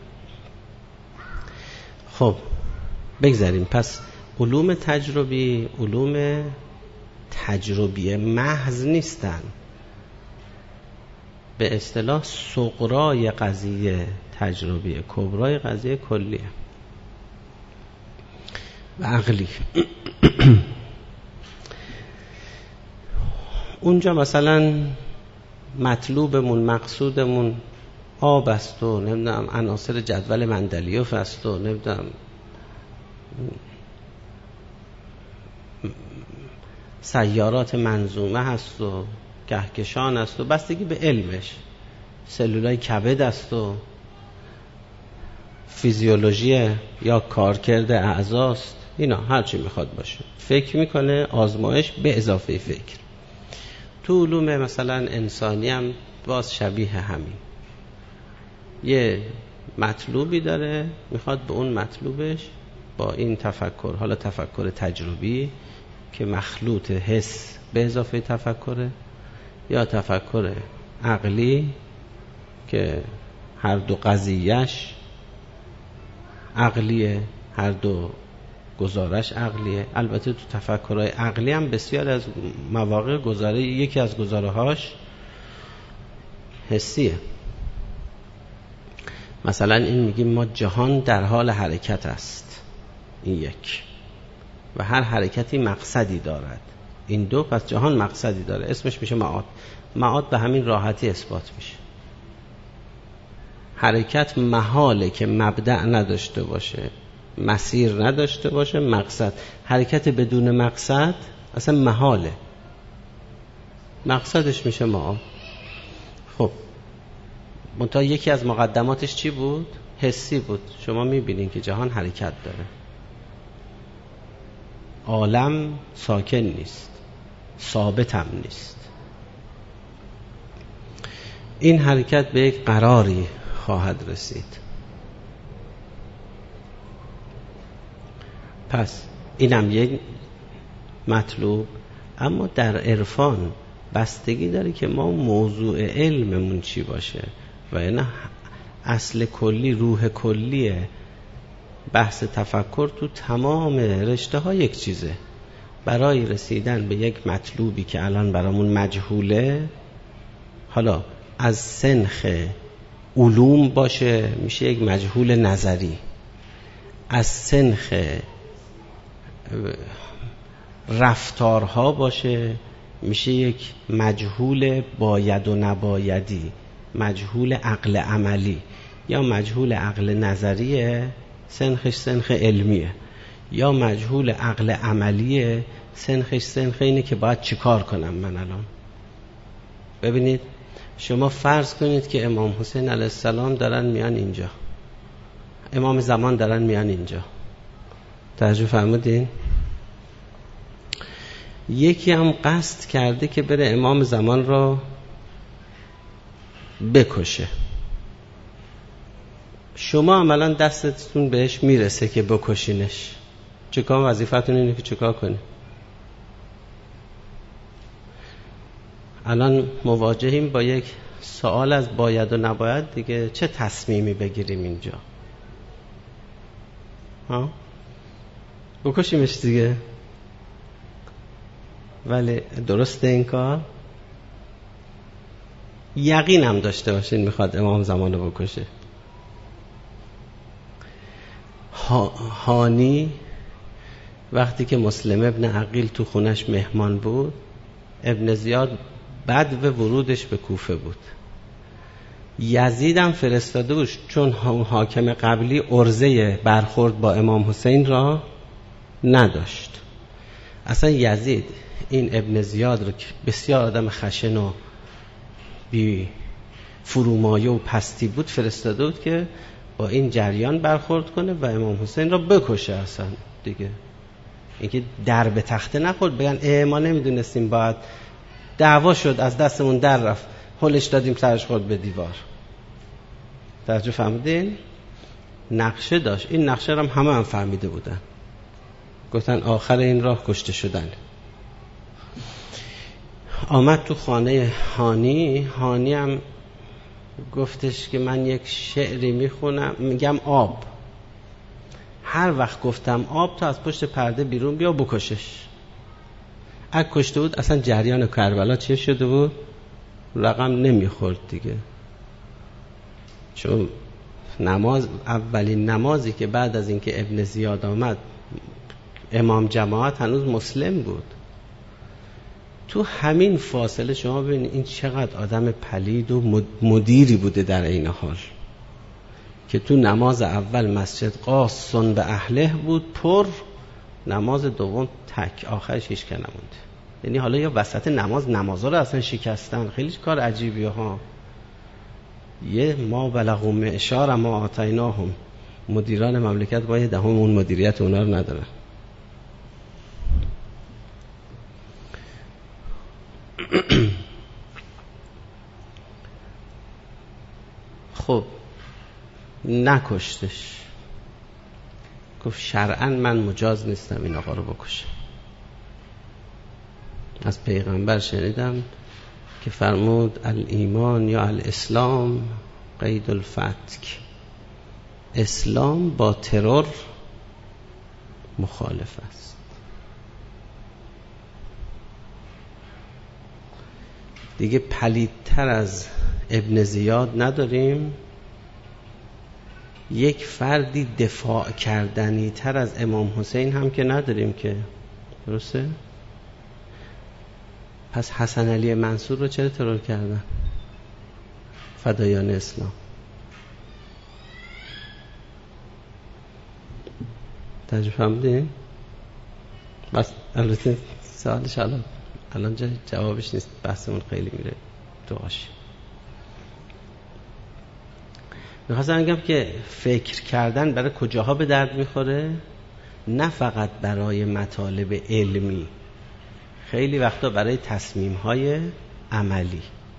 خب بگذاریم. پس علوم تجربی علوم تجربی محض نیستن. به اصطلاح صغرای قضیه تجربی، کبرای قضیه کلیه و عقلی. اونجا مثلا مطلوبمون، مقصودمون آب است و نمیدونم عناصر جدول مندلیوف است و نمیدونم سیارات منظومه هست و کهکشان است و بستگی به علمش، سلولای کبد است و فیزیولوژی یا کارکرد اعضاست، اینا هر چی میخواد باشه. فکر میکنه آزمایش به اضافه فکر. تو علوم مثلا انسانی هم باز شبیه همین، یه مطلوبی داره، میخواد به اون مطلوبش با این تفکر، حالا تفکر تجربی که مخلوط حس به اضافه تفکره، یا تفکر عقلی که هر دو قضیهش عقلیه، هر دو گزارش عقلیه. البته تو تفکرهای عقلی هم بسیار از مواقع گزاره، یکی از گزاره‌هاش حسیه. مثلا این میگیم ما جهان در حال حرکت است، این یک، و هر حرکتی مقصدی دارد، این دو. پس جهان مقصدی داره، اسمش میشه معاد. معاد به همین راحتی اثبات میشه. حرکت محاله که مبدأ نداشته باشه، مسیر نداشته باشه، مقصد. حرکت بدون مقصد اصلا محاله، مقصدش میشه معاد. خب منتها یکی از مقدماتش چی بود؟ حسی بود. شما میبینین که جهان حرکت داره، عالم ساکن نیست، ثابت هم نیست. این حرکت به یک قراری خواهد رسید. پس اینم یک مطلوب. اما در عرفان بستگی داره که ما موضوع علممون چی باشه، و نه اصل کلی، روح کلیه بحث تفکر تو تمام رشته ها یک چیزه. برای رسیدن به یک مطلوبی که الان برامون مجهوله، حالا از سنخ علوم باشه میشه یک مجهول نظری، از سنخ رفتارها باشه میشه یک مجهول باید و نبایدی، مجهول عقل عملی، یا مجهول عقل نظریه سنخش سنخ علمیه، یا مجهول عقل عملیه سنخش سنخ اینه که باید چیکار کنم من الان. ببینید شما فرض کنید که امام حسین علیه السلام دارن میان اینجا، امام زمان دارن میان اینجا، توجه فرمودین؟ یکی هم قصد کرده که بره امام زمان رو بکشه، شما عملا دستتون بهش میرسه که بکشینش، چیکار وظیفتون اینه که چیکار کنی؟ الان مواجهیم با یک سوال از باید و نباید دیگه، چه تصمیمی بگیریم اینجا؟ ها؟ بکشیمش دیگه. ولی درسته این کار؟ یقین هم داشته باشین میخواد امام زمان رو بکشه. هانی وقتی که مسلم ابن عقیل تو خونش مهمان بود، ابن زیاد بعد و ورودش به کوفه بود، یزید هم فرستاده بود چون حاکم قبلی عرضه برخورد با امام حسین را نداشت. اصلا یزید این ابن زیاد رو که بسیار آدم خشن و بی فرومایه و پستی بود فرستاده بود که با این جریان برخورد کنه و امام حسین را بکشه. اصلا دیگه اینکه در به تخته نخورد بگن اه ما نمیدونستیم، باید دعوا شد از دستمون در رفت، هلش دادیم سرش خورد به دیوار. توجه فهمیدین؟ نقشه داشت، این نقشه رو هم همه هم فهمیده بودن، گفتن آخر این راه کشته شدن. آمد تو خانه هانی، هانی هم گفتش که من یک شعری میخونم، میگم آب، هر وقت گفتم آب تا از پشت پرده بیرون بیا بکشش. اگه کشته بود اصلا جریان کربلا چی شده بود؟ رقم نمیخورد دیگه، چون نماز، اولین نمازی که بعد از اینکه ابن زیاد آمد امام جماعت هنوز مسلم بود. تو همین فاصله شما ببینید این چقدر آدم پلید و مدیری بوده در این حال که تو نماز اول مسجد قاصن به اهله بود پر، نماز دوم تک، آخرش هیچ که نموند. یعنی حالا یا وسط نماز نمازا رو اصلا شکستن، خیلی کار عجیبیه ها. یه ما بلغوا معشار ما آتیناهم، مدیران مملکت باید دهم اون مدیریت اونا رو ندارن. خب نکشتش، گفت شرعاً من مجاز نیستم این آقا رو بکشم. از پیغمبر شنیدم که فرمود الایمان یا الاسلام قید الفتک، اسلام با ترور مخالف است. دیگه پلیدتر از ابن زیاد نداریم، یک فردی دفاع کردنی تر از امام حسین هم که نداریم که، درسته؟ پس حسن علی منصور رو چرا ترور کردن؟ فدایان اسلام. تجربه فهمیدین؟ بس البته سوالش الان الان جوابش نیست، بحثمون خیلی میره تو آشی. میخواستم بگم که فکر کردن برای کجاها به درد میخوره؟ نه فقط برای مطالب علمی، خیلی وقتا برای تصمیم‌های عملی.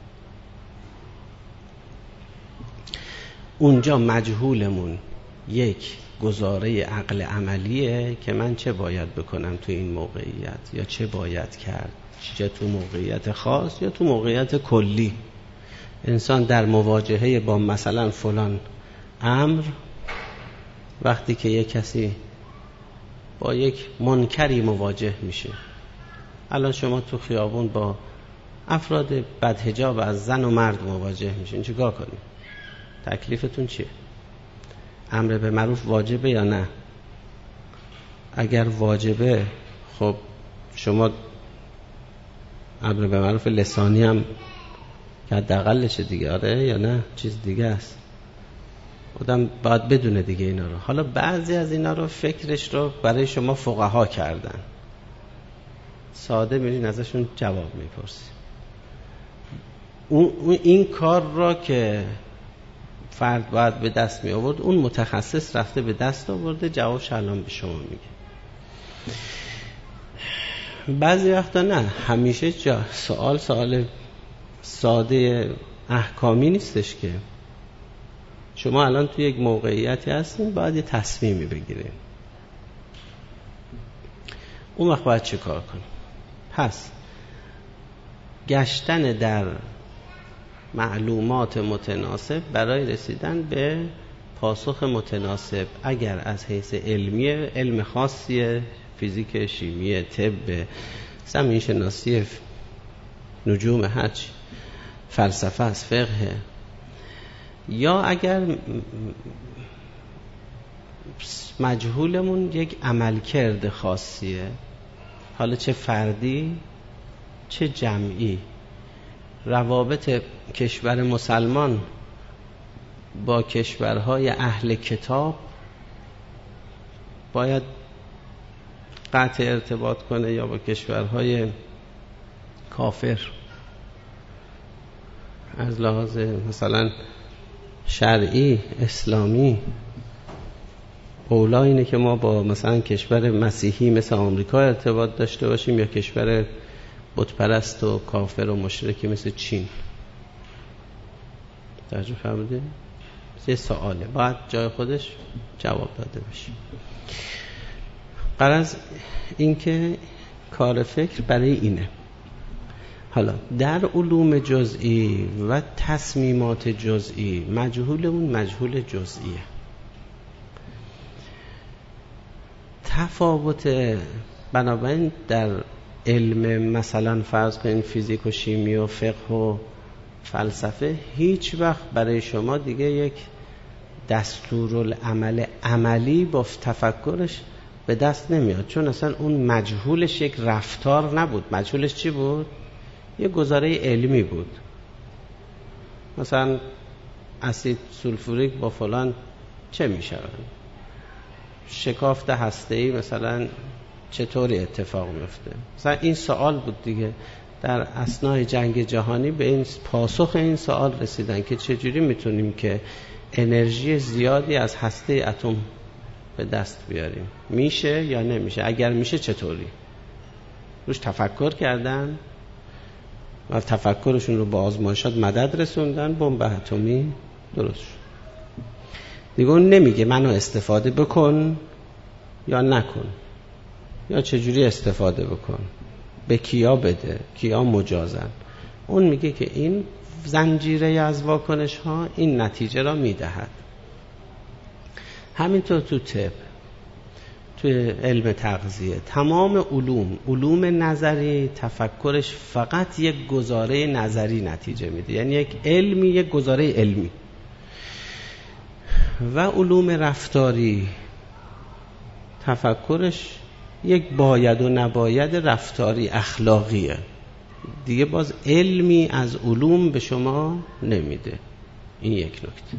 اونجا مجهولمون یک گزاره عقل عملیه که من چه باید بکنم تو این موقعیت، یا چه باید کرد، چه تو موقعیت خاص یا تو موقعیت کلی. انسان در مواجهه با مثلا فلان امر وقتی که یک کسی با یک منکری مواجه میشه. الان شما تو خیابون با افراد بدحجاب از زن و مرد مواجه میشین، چیکار کنید؟ تکلیفتون چیه؟ امر به معروف واجبه یا نه؟ اگر واجبه خب شما امر به معروف لسانی هم که حداقلشه دیگه، آره یا نه؟ چیز دیگه است. آدم باید بدونه دیگه اینا رو. حالا بعضی از اینا رو فکرش رو برای شما فقها کردن، ساده میرین ازشون جواب میپرسی. اون این کار را که فرد باید به دست می آورد، اون متخصص رفته به دست آورده، جوابش الان به شما میگه. بعضی وقتا نه، همیشه جا سوال سوال ساده احکامی نیستش که شما الان توی یک موقعیتی هستین باید یه تصمیمی بگیرین. اون وقت باید چه کار کنیم؟ پس گشتن در معلومات متناسب برای رسیدن به پاسخ متناسب، اگر از حیث علمی علم خاصی فیزیک، شیمی، طب، زمین شناسی، نجوم، هرچی، فلسفه است، فقه، یا اگر مجهولمون یک عملکرد خاصیه، حالا چه فردی چه جمعی، روابط کشور مسلمان با کشورهای اهل کتاب باید قطع ارتباط کنه یا با کشورهای کافر، از لحاظ مثلا شرعی اسلامی اولا اینه که ما با مثلا کشور مسیحی مثل آمریکا ارتباط داشته باشیم یا کشور بتپرست و کافر و مشرکی مثل چین. توجه فرمودید؟ یه سواله باید جای خودش جواب داده بشه. غرض این که کار فکر برای اینه. حالا در علوم جزئی و تصمیمات جزئی مجهولمون مجهول جزئیه. تفاوت بنابراین در علم مثلا فرض کنین فیزیک و شیمی و فقه و فلسفه هیچ وقت برای شما دیگه یک دستورالعمل عملی با تفکرش به دست نمیاد، چون اصلا اون مجهولش یک رفتار نبود. مجهولش چی بود؟ یک گزاره علمی بود. مثلا اسید سولفوریک با فلان چه میشود؟ شکافت هسته‌ای مثلا چطوری اتفاق میفته؟ مثلا این سوال بود دیگه. در اثنای جنگ جهانی به این پاسخ این سوال رسیدن که چجوری میتونیم که انرژی زیادی از هسته اتم به دست بیاریم، میشه یا نمیشه؟ اگر میشه چطوری؟ روش تفکر کردن و تفکرشون رو با آزمایشات مدد رسوندن، بمب اتمی درست شد. دیگه اون نمیگه منو استفاده بکن یا نکن، یا چجوری استفاده بکن، به کیا بده، کیا مجازن. اون میگه که این زنجیره از واکنش ها این نتیجه را میدهد. همینطور تو طب، تو علم تغذیه، تمام علوم علوم نظری تفکرش فقط یک گزاره نظری نتیجه میده، یعنی یک علمی یک گزاره علمی. و علوم رفتاری تفکرش یک باید و نباید رفتاری اخلاقیه دیگه، باز علمی از علوم به شما نمیده. این یک نکته.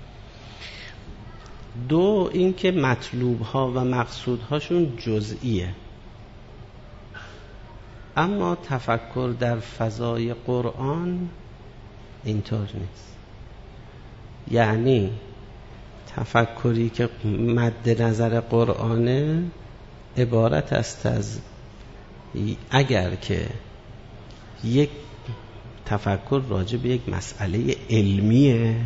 دو، این که مطلوب ها و مقصود هاشون جزئیه، اما تفکر در فضای قرآن اینطور نیست. یعنی تفکری که مد نظر قرآنه عبارت است از اگر که یک تفکر راجع به یک مسئله علمیه،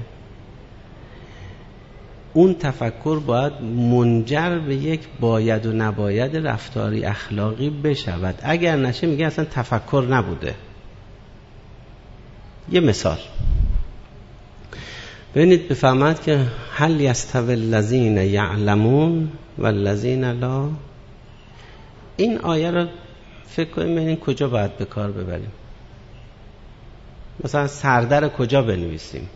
اون تفکر باید منجر به یک باید و نباید رفتاری اخلاقی بشود. اگر نشه میگه اصلا تفکر نبوده. یه مثال، ببینید بفهمد که هل یستوی الذین یعلمون والذین لا. این آیه رو فکر کنیم ببینیم کجا باید به کار ببریم. مثلا سردر کجا بنویسیم؟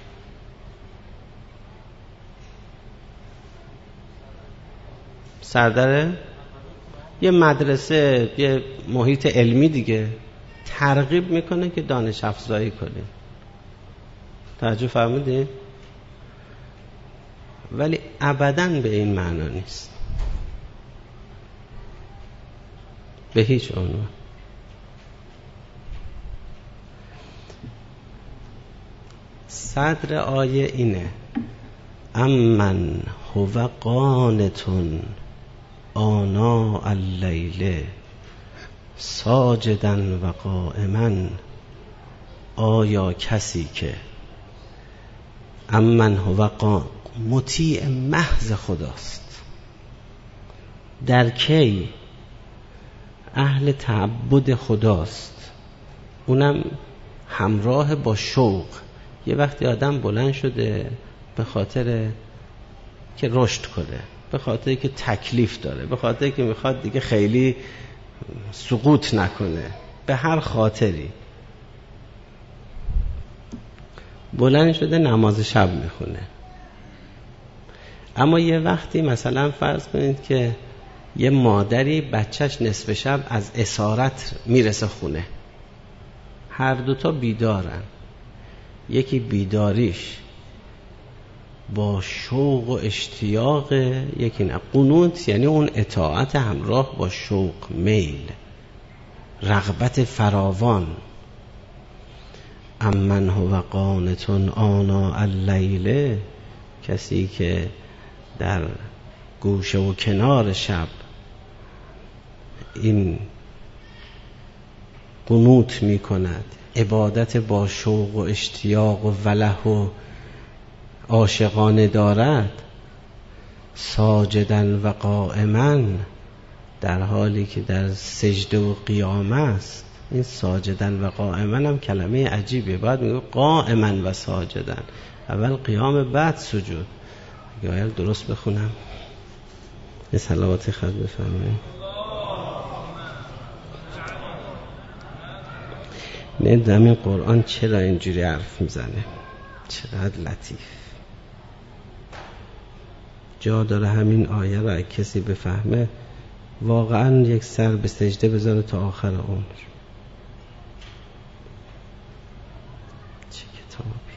سردر یه مدرسه، یه محیط علمی دیگه، ترغیب میکنه که دانش افزایی کنیم. توجه فرمودید؟ ولی ابداً به این معنا نیست، به هیچ عنوان. صدر آیه اینه: امن هو قانتون آناء اللیل ساجدا و قائما. آیا کسی که امن هو قان مطیع محض خداست، در کی؟ اهل تعبد خداست، اونم همراه با شوق. یه وقتی آدم بلند شده به خاطر که رشد کنه، به خاطر که تکلیف داره، به خاطر که میخواد دیگه خیلی سقوط نکنه، به هر خاطری بلند شده نماز شب میخونه. اما یه وقتی مثلا فرض کنید که یه مادری بچهش نصف شب از اسارت میرسه خونه، هر دوتا بیدارن، یکی بیداریش با شوق و اشتیاق، یکی نه. قنوت یعنی اون اطاعت همراه با شوق، میل، رغبت فراوان. امن هو قانتون آناء اللیل، کسی که در گوشه و کنار شب این قنوت می کند، عبادت با شوق و اشتیاق و وله و عاشقانه دارد، ساجدا و قائما، در حالی که در سجده و قیام است. این ساجدا و قائما هم کلمه عجیبه، باید میگه قائما و ساجدا، اول قیام بعد سجود. اگر درست بخونم یه صلوات خط بفرمایید. نه همین قرآن چرا اینجوری حرف میزنه، چقدر لطیف. جا داره همین آیه را کسی بفهمه واقعا یک سر به سجده بذاره تا آخر عمر. چه کتابی!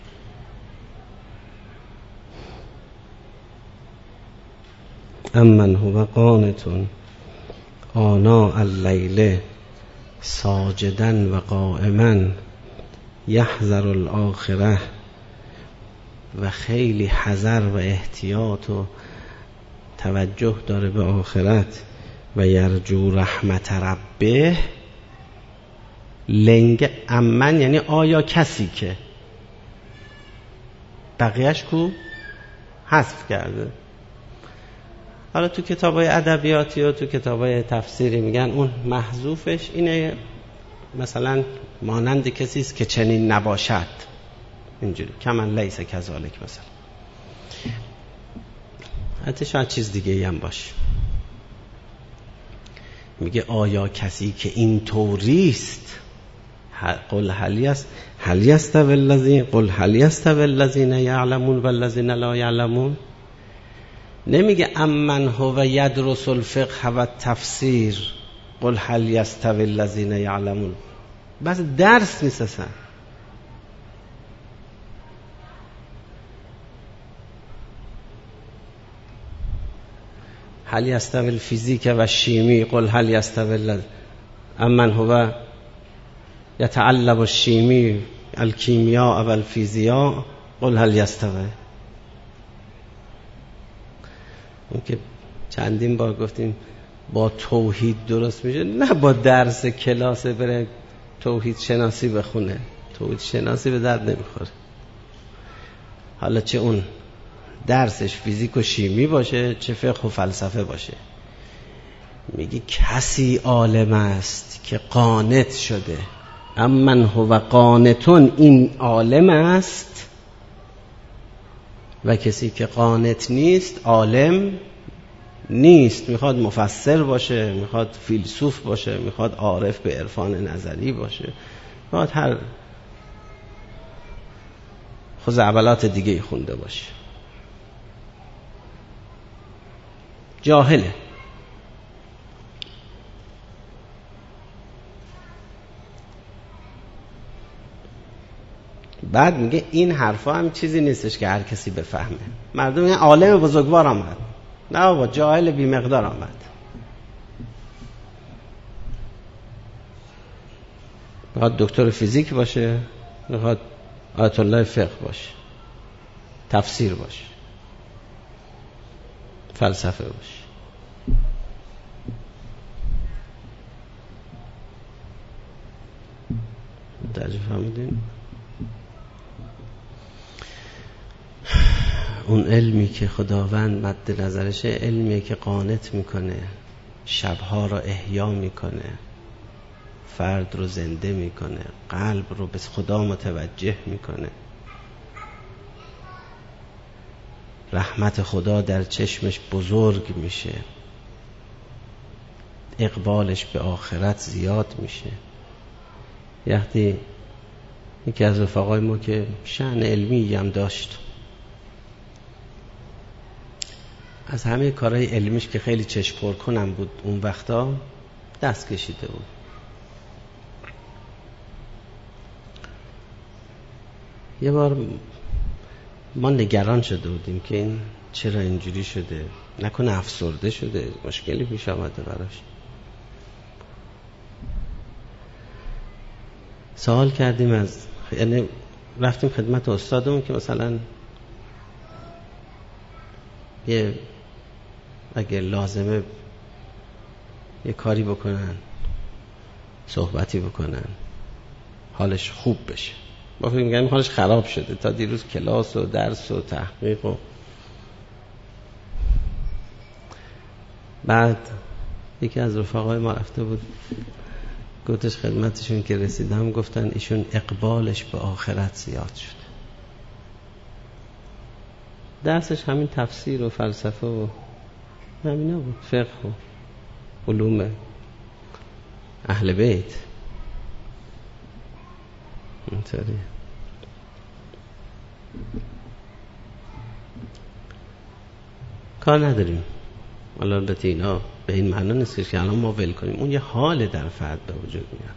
امن هو قانتون آناء اللیل ساجدا و قائما یحذر الاخره، و خیلی حذر و احتیاط و توجه داره به آخرت. و یرجو رحمت ربه. لنگ امن یعنی آیا کسی که، بقیهش کو حذف کرده. حالا تو کتابای ادبیاتی و تو کتابای تفسیری میگن اون محذوفش اینه، مثلا مانند کسی است که چنین نباشد، اینجوری کمن لیس کذالک مثلا. حتی شاید چیز دیگه هم باشه. میگه آیا کسی که این طوریست، قل هل یست هل یستوی الذین قل هل یستوی الذین یعلمون والذین لا یعلمون. نمیگه امن هو یدرس الفقه و التفسیر قل هل یستوی الذین یعلمون. بس درس نیست اصلا. هل یستوی الفیزیک و شیمی قل هل یستوی الذین امن هو یتعلم الشیمی الکیمیا و الفیزیا قل هل یستوی. اون که چندین بار گفتیم با توحید درست میشه، نه با درس کلاس بره توحید شناسی بخونه. توحید شناسی به درد نمیخوره. حالا چه اون درسش فیزیک و شیمی باشه، چه فقه و فلسفه باشه. میگی کسی عالم است که قانت شده. امن هو قانتون، این عالم است و کسی که قانت نیست عالم نیست. میخواد مفسر باشه، میخواد فیلسوف باشه، میخواد عارف به عرفان نظری باشه، میخواد هر خزعبلات دیگه خونده باشه، جاهله. بعد میگه این حرفا هم چیزی نیستش که هر کسی بفهمه. مردم میگن عالم بزرگوار آمد، نه بابا، جاهل بی مقدار آمد. میخواد دکتر فیزیک باشه، میخواد آیت الله فقه باشه، تفسیر باشه، فلسفه باشه. درجه فهمیدین؟ اون علمی که خداوند مد نظرشه علمیه که قانت میکنه، شبها رو احیا میکنه، فرد رو زنده میکنه، قلب رو به خدا متوجه میکنه، رحمت خدا در چشمش بزرگ میشه، اقبالش به آخرت زیاد میشه. یکی یکی از رفقای ما که شأن علمی هم داشت، از همه کارهای علمیش که خیلی چشم پر کنم بود اون وقتا، دست کشیده بود. یه بار ما نگران شده بودیم که این چرا اینجوری شده، نکنه افسرده شده، مشکلی پیش آمده براش. سوال کردیم از، یعنی رفتیم خدمت استادمون که مثلا یه اگه لازمه یه کاری بکنن، صحبتی بکنن، حالش خوب بشه. با فکر میگم حالش خراب شده تا دیروز کلاس و درس و تحقیق و بعد یکی از رفقای ما رفته بود گفتش خدمتشون که رسیدم، گفتن ایشون اقبالش به آخرت زیاد شده. درسش همین تفسیر و فلسفه و همینا بود، فقه و علوم اهل بیت. اینطوری کار نداریم. حالا البته اینا به این معنا نیست که الان ما ول کنیم، اون یه حال در فرد به وجود میاد.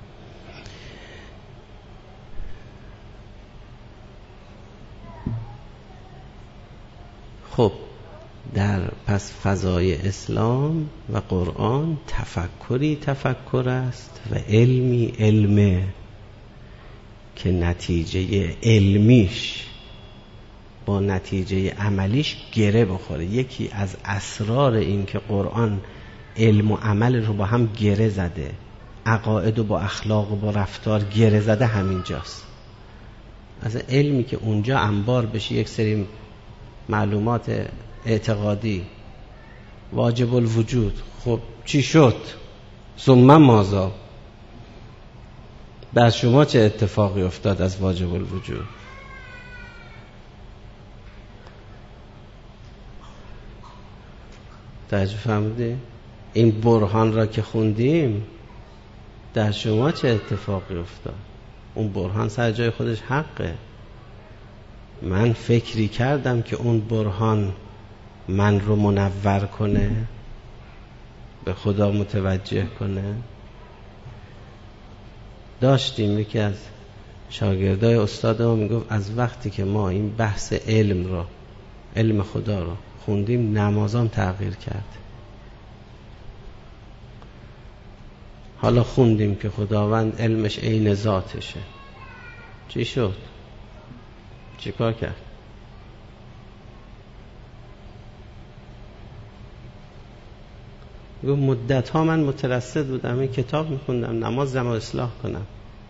خب در پس فضای اسلام و قرآن تفکری تفکر است و علمی علمه که نتیجه علمیش با نتیجه عملیش گره بخوره. یکی از اسرار این که قرآن علم و عمل رو با هم گره زده، عقاید و با اخلاق و با رفتار گره زده، همینجاست. از علمی که اونجا انبار بشه یک سری معلومات اعتقادی واجب الوجود، خب چی شد؟ ثم ماذا؟ در شما چه اتفاقی افتاد از واجب الوجود؟ توجه فهمیدی؟ این برهان را که خوندیم در شما چه اتفاقی افتاد؟ اون برهان سر جای خودش حقه. من فکری کردم که اون برهان من رو منور کنه، به خدا متوجه کنه. داشتیم یکی از شاگردای استاد ما میگفت از وقتی که ما این بحث علم رو، علم خدا رو خوندیم، نمازام تغییر کرد. حالا خوندیم که خداوند علمش عین ذاتشه، چی شد؟ چی کار کرد؟ گفت مدت ها من مترصد بودم، این کتاب میخوندم نمازم رو اصلاح کنم.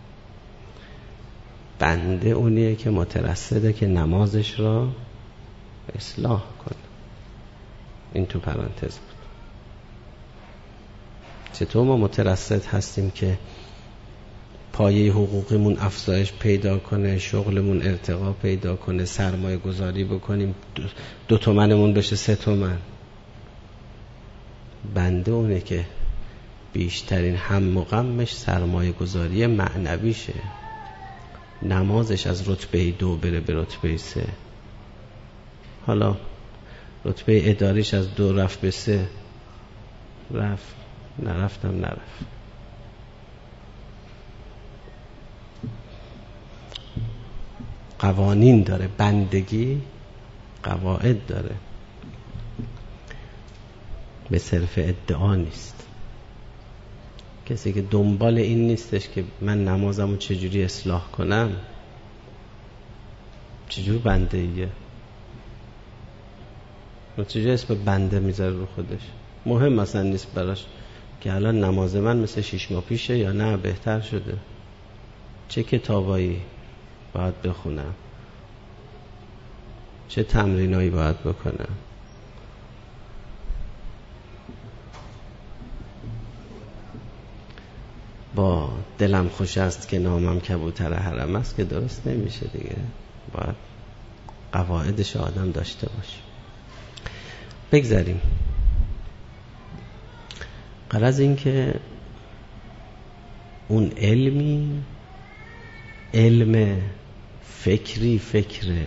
بنده اونیه که مترصده که نمازش را اصلاح کنه. این تو پرانتز بود. چطور ما مترصد هستیم که پایه حقوقمون افزایش پیدا کنه، شغلمون ارتقا پیدا کنه، سرمایه گذاری بکنیم، دو, دو تومنمون بشه سه تومن. بنده اونه که بیشترین هم و غمش سرمایه گذاری معنویشه، نمازش از رتبه دو بره به رتبه سه. حالا رتبه اداریش از دو رفت به سه، رفت، نرفتم نرفت. قوانین داره، بندگی قواعد داره، به صرف ادعا نیست. کسی که دنبال این نیستش که من نمازمو چجوری اصلاح کنم، چجور بنده ایه، چجوری اسم بنده میذاره رو خودش. مهم مثلا نیست براش که الان نماز من مثل شیش ماه پیشه یا نه بهتر شده، چه کتابایی باید بخونم، چه تمرینایی باید بکنم. با دلم خوش است که نامم کبوتر حرم است که درست نمیشه دیگه، باید قواعدش آدم داشته باشه. بگذاریم. غرض این که اون علمی، علم فکری فکره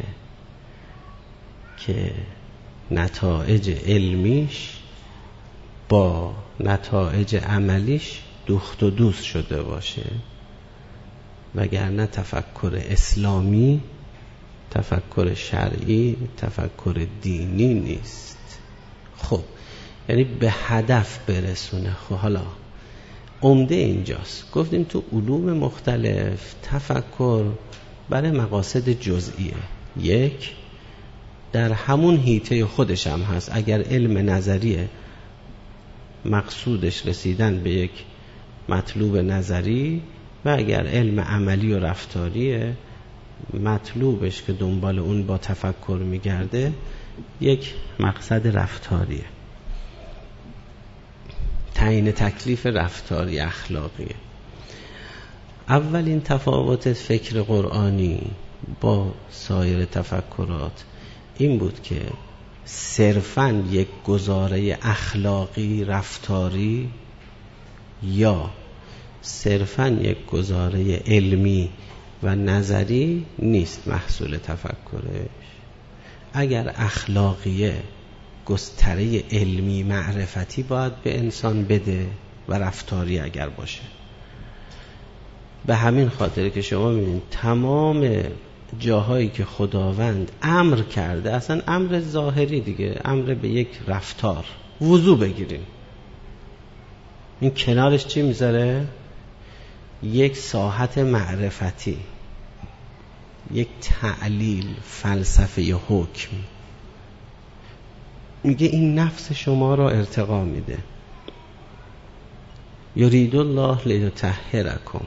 که نتایج علمیش با نتایج عملیش دوخت و دوست شده باشه، وگرنه تفکر اسلامی تفکر شرعی تفکر دینی نیست. خب یعنی به هدف برسونه. خب حالا عمده اینجاست، گفتیم تو علوم مختلف تفکر برای مقاصد جزئیه، یک در همون حیطه خودش هم هست. اگر علم نظریه مقصودش رسیدن به یک مطلوب نظری، و اگر علم عملی و رفتاریه مطلوبش که دنبال اون با تفکر میگرده یک مقصد رفتاریه، تعیین تکلیف رفتاری اخلاقیه. اولین تفاوت فکر قرآنی با سایر تفکرات این بود که صرفاً یک گزاره اخلاقی رفتاری یا صرفاً یک گزاره علمی و نظری نیست محصول تفکرش. اگر اخلاقیه گستره علمی معرفتی باید به انسان بده و رفتاری اگر باشه. به همین خاطر که شما می‌بینید تمام جاهایی که خداوند امر کرده، اصلا امر ظاهری دیگه، امر به یک رفتار، وضو بگیریم، این کنارش چی میذاره؟ یک ساحت معرفتی، یک تعلیل، فلسفه حکم. میگه این نفس شما را ارتقا میده. یرید الله لیطهرکم،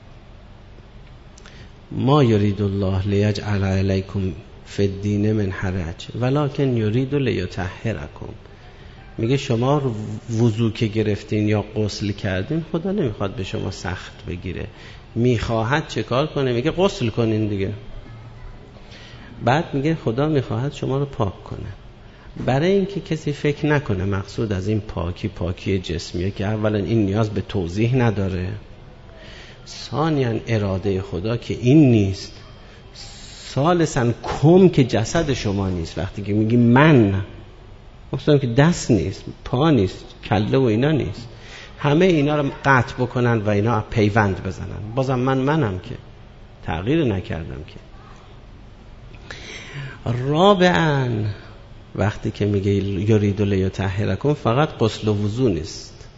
ما یرید الله لیجعل علیکم فی الدین من حرج ولکن یرید لیطهرکم. میگه شما وضو که گرفتین یا غسل کردین، خدا نمیخواد به شما سخت بگیره، میخواهد چه کار کنه؟ میگه غسل کنین دیگه. بعد میگه خدا میخواهد شما رو پاک کنه، برای اینکه کسی فکر نکنه مقصود از این پاکی پاکی جسمیه که اولا این نیاز به توضیح نداره، ثانیاً اراده خدا که این نیست، ثالثاً کم که جسد شما نیست. وقتی که میگی من، مثلا که دست نیست، پا نیست، کله و اینا نیست، همه اینا رو قطع بکنن و اینا پیوند بزنن، بازم من منم که تغییر نکردم که. رابعاً وقتی که میگه یرید لیطهرکم فقط غسل و وضو نیست،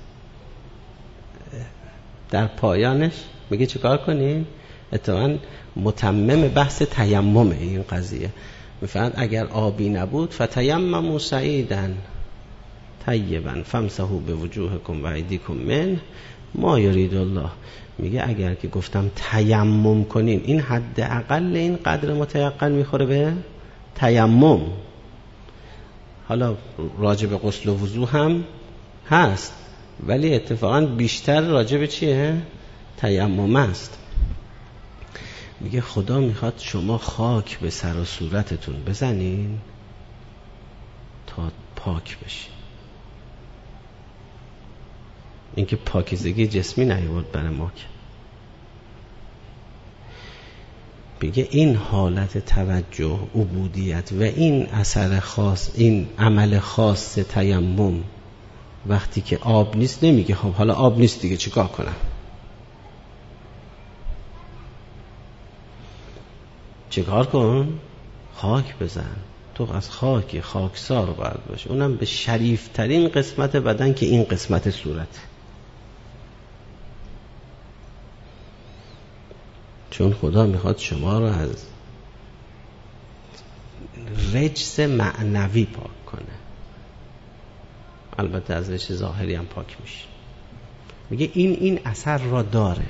در پایانش میگه چیکار کنین؟ اتفاقاً متمم بحث تیمم این قضیه. میفهمد اگر آبی نبود فتیمموا صعیدا طیبا فامسحوا بوجوهکم و ایدیکم منه ما یرید الله. میگه اگر که گفتم تیمم کنین، این حد اقل این قدر متیقن میخوره به تیمم. حالا راجب غسل و وضو هم هست، ولی اتفاقا بیشتر راجب چیه؟ تیمم است. میگه خدا میخواد شما خاک به سر و صورتتون بزنین تا پاک بشین. این که پاکیزگی جسمی نیورد برای ما که بگه این حالت توجه، عبودیت و این اثر خاص، این عمل خاص تیمم وقتی که آب نیست، نمیگه خب حالا آب نیست دیگه چیکار کنم؟ چیکار کن؟ خاک بزن. تو از خاکی خاکسار باید باشی، اونم به شریف ترین قسمت بدن که این قسمت صورت، چون خدا میخواد شما رو از رجس معنوی پاک کنه. البته از رجس ظاهری هم پاک میشه. میگه این این اثر را داره.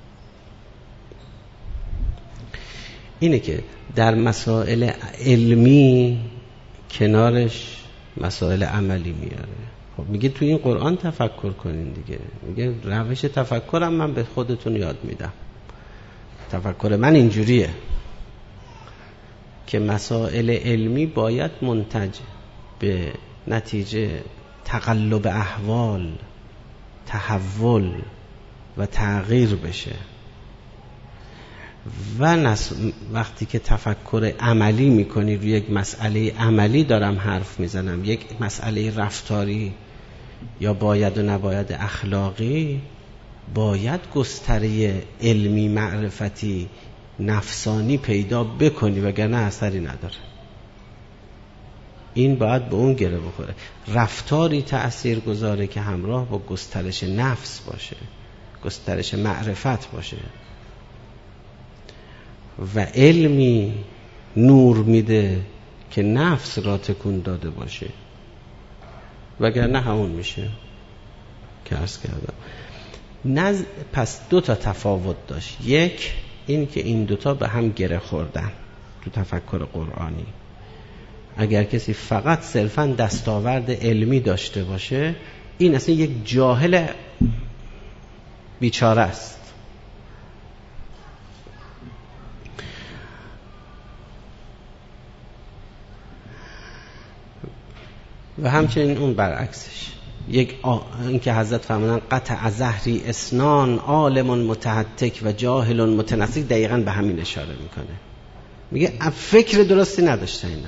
اینه که در مسائل علمی کنارش مسائل عملی میاره. خب میگه تو این قرآن تفکر کنین دیگه. میگه روش تفکرم من به خودتون یاد میدم. تفکر من اینجوریه که مسائل علمی باید منتج به نتیجه تقلب احوال، تحول و تغییر بشه و نس... وقتی که تفکر عملی میکنی روی یک مسئله عملی، دارم حرف میزنم، یک مسئله رفتاری یا باید و نباید اخلاقی، باید گستره علمی معرفتی نفسانی پیدا بکنی وگرنه اثری نداره. این باید به اون گره بخوره. رفتاری تأثیر گذاره که همراه با گسترش نفس باشه، گسترش معرفت باشه و علمی نور میده که نفس را تکون داده باشه وگرنه همون میشه که عرض کردم. نز... پس دو تا تفاوت داشت. یک این که این دوتا به هم گره خوردن تو تفکر قرآنی. اگر کسی فقط صرفاً دستاورد علمی داشته باشه، این اصلا یک جاهل بیچاره است. و همچنین اون برعکسش، یک آ... این که حضرت فرمودن قطع زهری اسنان عالم متحتک و جاهل متنسک، دقیقاً به همین اشاره میکنه. میگه فکر درستی نداشته اینا.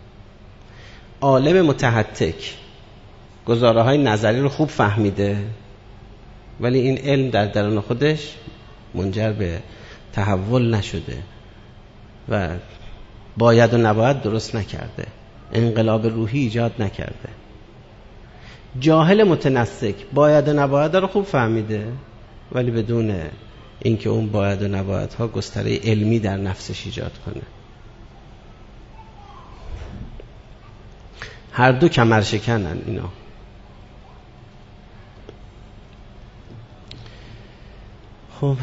عالم متحتک گزاره های نظری رو خوب فهمیده ولی این علم در درون خودش منجر به تحول نشده و باید و نباید درست نکرده، انقلاب روحی ایجاد نکرده. جاهل متنسک باید و نباید رو خوب فهمیده ولی بدون اینکه اون باید و نباید ها گستره علمی در نفسش ایجاد کنه. هر دو کمر شکنن اینا. خب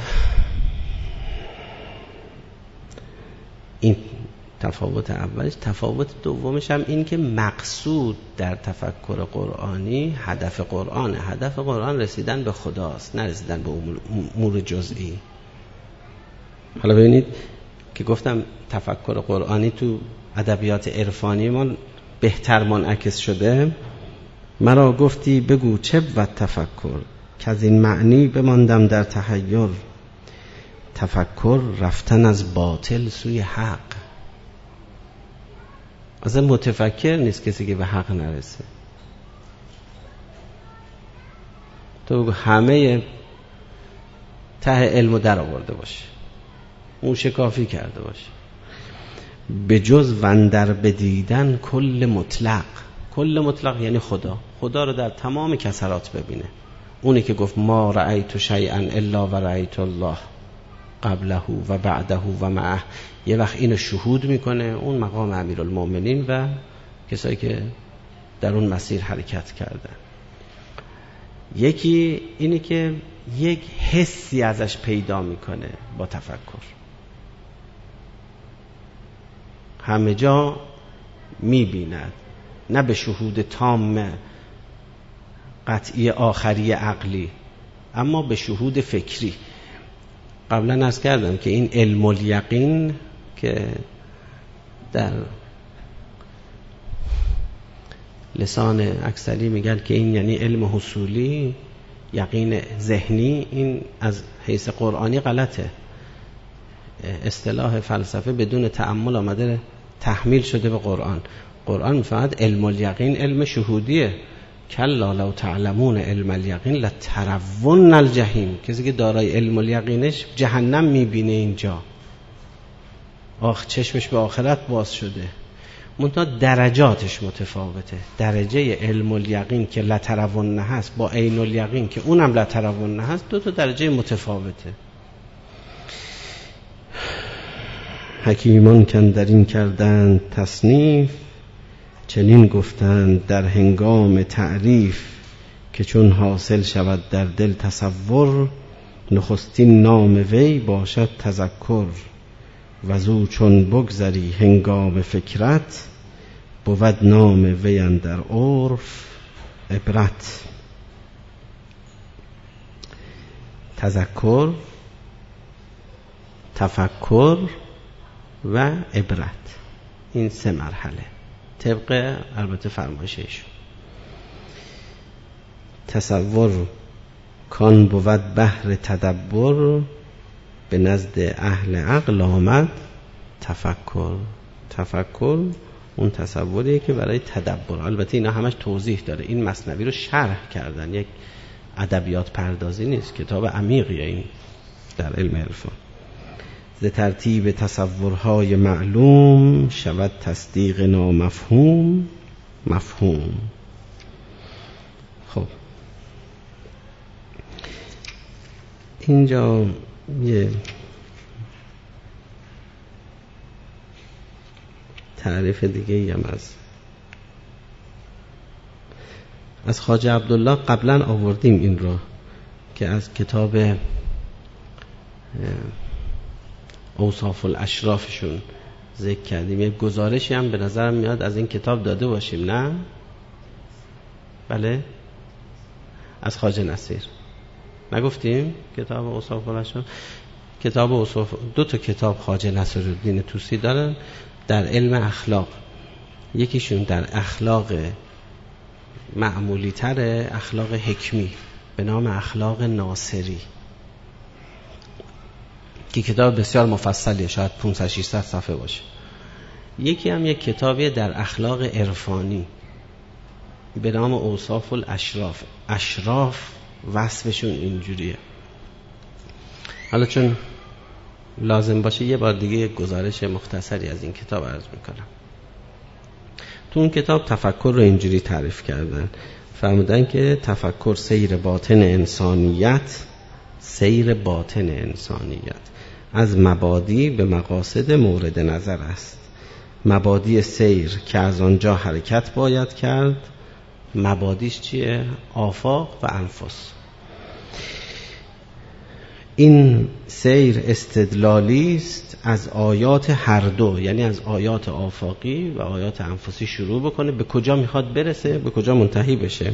این تفاوت اولش. تفاوت دومش هم این که مقصود در تفکر قرآنی هدف قرآنه. هدف قرآن رسیدن به خداست، نه رسیدن به امور جزئی. حالا ببینید که گفتم تفکر قرآنی تو ادبیات عرفانی ما بهتر منعکس شده. مرا گفتی بگو چه بود تفکر، که از این معنی بماندم در تحیر. تفکر رفتن از باطل سوی حق. اصلا متفکر نیست کسی که به حق نرسه. تو بگو همه ته علمو در آورده باشه، موشکافی کرده باشه، به جز وندر بدیدن کل مطلق. کل مطلق یعنی خدا. خدا رو در تمام کسرات ببینه. اونی که گفت ما رأیت شیئا الا و رأیت الله قبله و بعده و معه، یه وقت اینو شهود میکنه. اون مقام امیرالمومنین و کسایی که در اون مسیر حرکت کردن. یکی اینی که یک حسی ازش پیدا میکنه با تفکر، همه جا میبیند، نه به شهود تام قطعی آخری عقلی، اما به شهود فکری. قبلا عرض کردم که این علم الیقین که در لسان اکثری میگن که این یعنی علم حصولی، یقین ذهنی، این از حیث قرآنی غلطه. اصطلاح فلسفه بدون تأمل آمده تحمیل شده به قرآن. قرآن میفهمد علم الیقین علم شهودیه. کلا لو تعلمون علم الیقین لترون الجحیم. کسی که دارای علم الیقینش جهنم میبینه اینجا، آخ چشمش به آخرت باز شده. منتها درجاتش متفاوته. درجه علم الیقین که لترون هست با عین الیقین که اونم لترون هست، دو تا درجه متفاوته. حکیمان کن در این کردند تصنیف، چنین گفتند در هنگام تعریف، که چون حاصل شود در دل تصور، نخستین نام وی باشد تذکر. وزو چون بگذری هنگام فکرت، بود نام وی اندر عرف عبرت. تذکر، تفکر و عبرت، این سه مرحله طبق البته فرمایشش. تصور کان بود بحر تدبر، به نزد اهل عقل آمد تفکر. تفکر اون تصوریه که برای تدبر. البته اینا همش توضیح داره، این مثنوی رو شرح کردن، یک ادبیات پردازی نیست، کتاب عمیقیه این در علم عرفان. ز ترتیب تصورهای معلوم، شود تصدیق نامفهوم مفهوم. خب اینجا یه تعریف دیگه هم از از خواجه عبدالله قبلا آوردیم این رو، که از کتاب اوصاف الاشرافشون ذکر کردیم. یه گزارشی هم به نظرم میاد از این کتاب داده باشیم، نه؟ بله، از خواجه نصیر نگفتیم کتاب اوصاف الاشراف؟ کتاب اوصاف، دو تا کتاب خواجه نصیرالدین طوسی دارن در علم اخلاق. یکیشون در اخلاق معمولی تر، اخلاق حکمی، به نام اخلاق ناصری، که کتاب بسیار مفصلیه، شاید پانصد ششصد صفحه باشه. یکی هم یک کتابی در اخلاق عرفانی به نام اوصاف الاشراف. اشراف وصفشون اینجوریه. حالا چون لازم باشه یه بار دیگه یک گزارش مختصری از این کتاب عرض میکنم. تو اون کتاب تفکر رو اینجوری تعریف کردن، فرمودن که تفکر سیر باطن انسانیت، سیر باطن انسانیت از مبادی به مقاصد مورد نظر است. مبادی سیر که از آنجا حرکت باید کرد. مبادیش چیه؟ آفاق و انفس. این سیر استدلالی است از آیات هر دو، یعنی از آیات آفاقی و آیات انفسی شروع بکنه، به کجا میخواد برسه، به کجا منتهی بشه.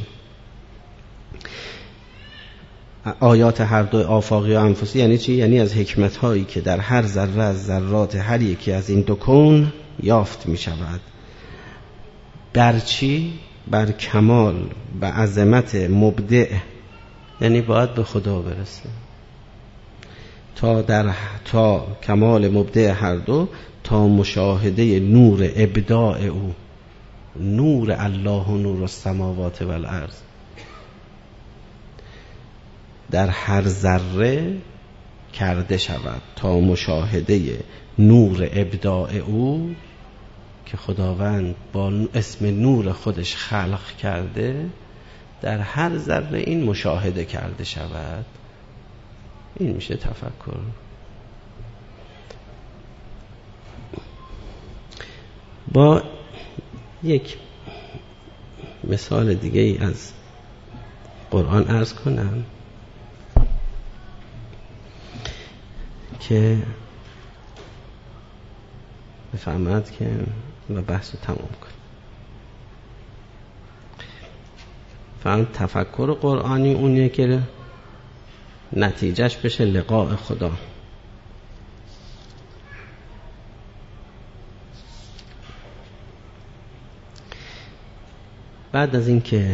آیات هر دو آفاقی و انفسی یعنی چی؟ یعنی از حکمت هایی که در هر ذره از ذرات هر یکی از این دو کون یافت می شود. بر چی؟ بر کمال و عظمت مبدع، یعنی باید به خدا برسه. تا در تا کمال مبدع هر دو، تا مشاهده نور ابداع او، نور الله و نور السماوات و الارض، در هر ذره کرده شود، تا مشاهده نور ابداع او که خداوند با اسم نور خودش خلق کرده، در هر ذره این مشاهده کرده شود. این میشه تفکر. با یک مثال دیگه ای از قرآن عرض کنم که بفهمد که و بحث رو تمام کن. فهم تفکر قرآنی اونیه که نتیجهش بشه لقاء خدا، بعد از اینکه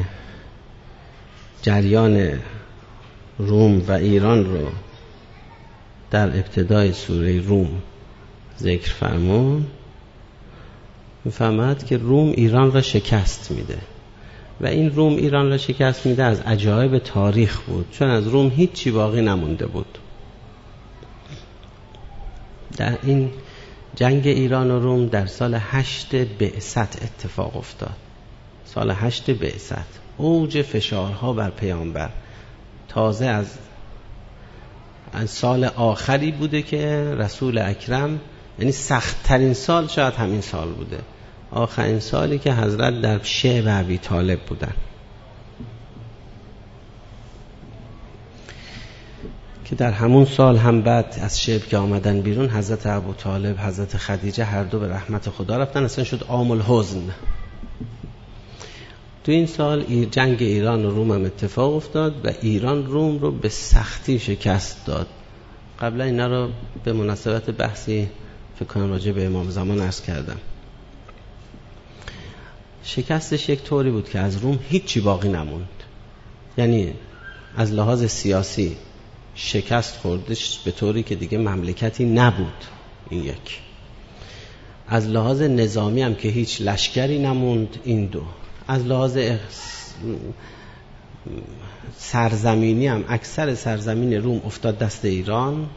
جریان روم و ایران رو در ابتدای سوره روم ذکر فرمون، میفهمد که روم ایران را شکست میده و این روم ایران را شکست میده از عجایب تاریخ بود، چون از روم هیچی باقی نمونده بود. در این جنگ ایران و روم در سال هشت بعثت اتفاق افتاد. سال هشت بعثت اوج فشارها بر پیامبر، تازه از از سال آخری بوده که رسول اکرم، یعنی سخت ترین سال شاید همین سال بوده، آخرین سالی که حضرت در شعب ابی طالب بودن، که در همون سال هم بعد از شعب که آمدن بیرون حضرت ابو طالب، حضرت خدیجه هر دو به رحمت خدا رفتن، اصلا شد عام الحزن. تو این سال جنگ ایران و روم هم اتفاق افتاد و ایران روم رو به سختی شکست داد. قبلا اینا رو به مناسبت بحثی فکر کنم راجع به امام زمان عرض کردم. شکستش یک طوری بود که از روم هیچی باقی نموند، یعنی از لحاظ سیاسی شکست خوردش به طوری که دیگه مملکتی نبود، این یک. از لحاظ نظامی هم که هیچ لشکری نموند، این دو. از لحاظ سرزمینی هم اکثر سرزمین روم افتاد دست ایران،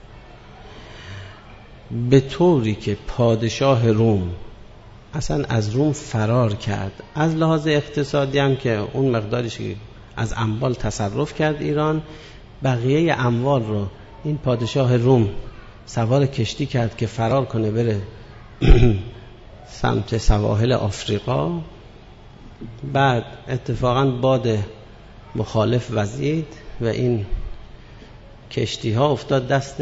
به طوری که پادشاه روم اصلا از روم فرار کرد. از لحاظ اقتصادی هم که اون مقداریش که از اموال تصرف کرد ایران، بقیه اموال رو این پادشاه روم سوار کشتی کرد که فرار کنه بره سمت سواحل آفریقا. بعد اتفاقا باد مخالف وزید و این کشتی ها افتاد دست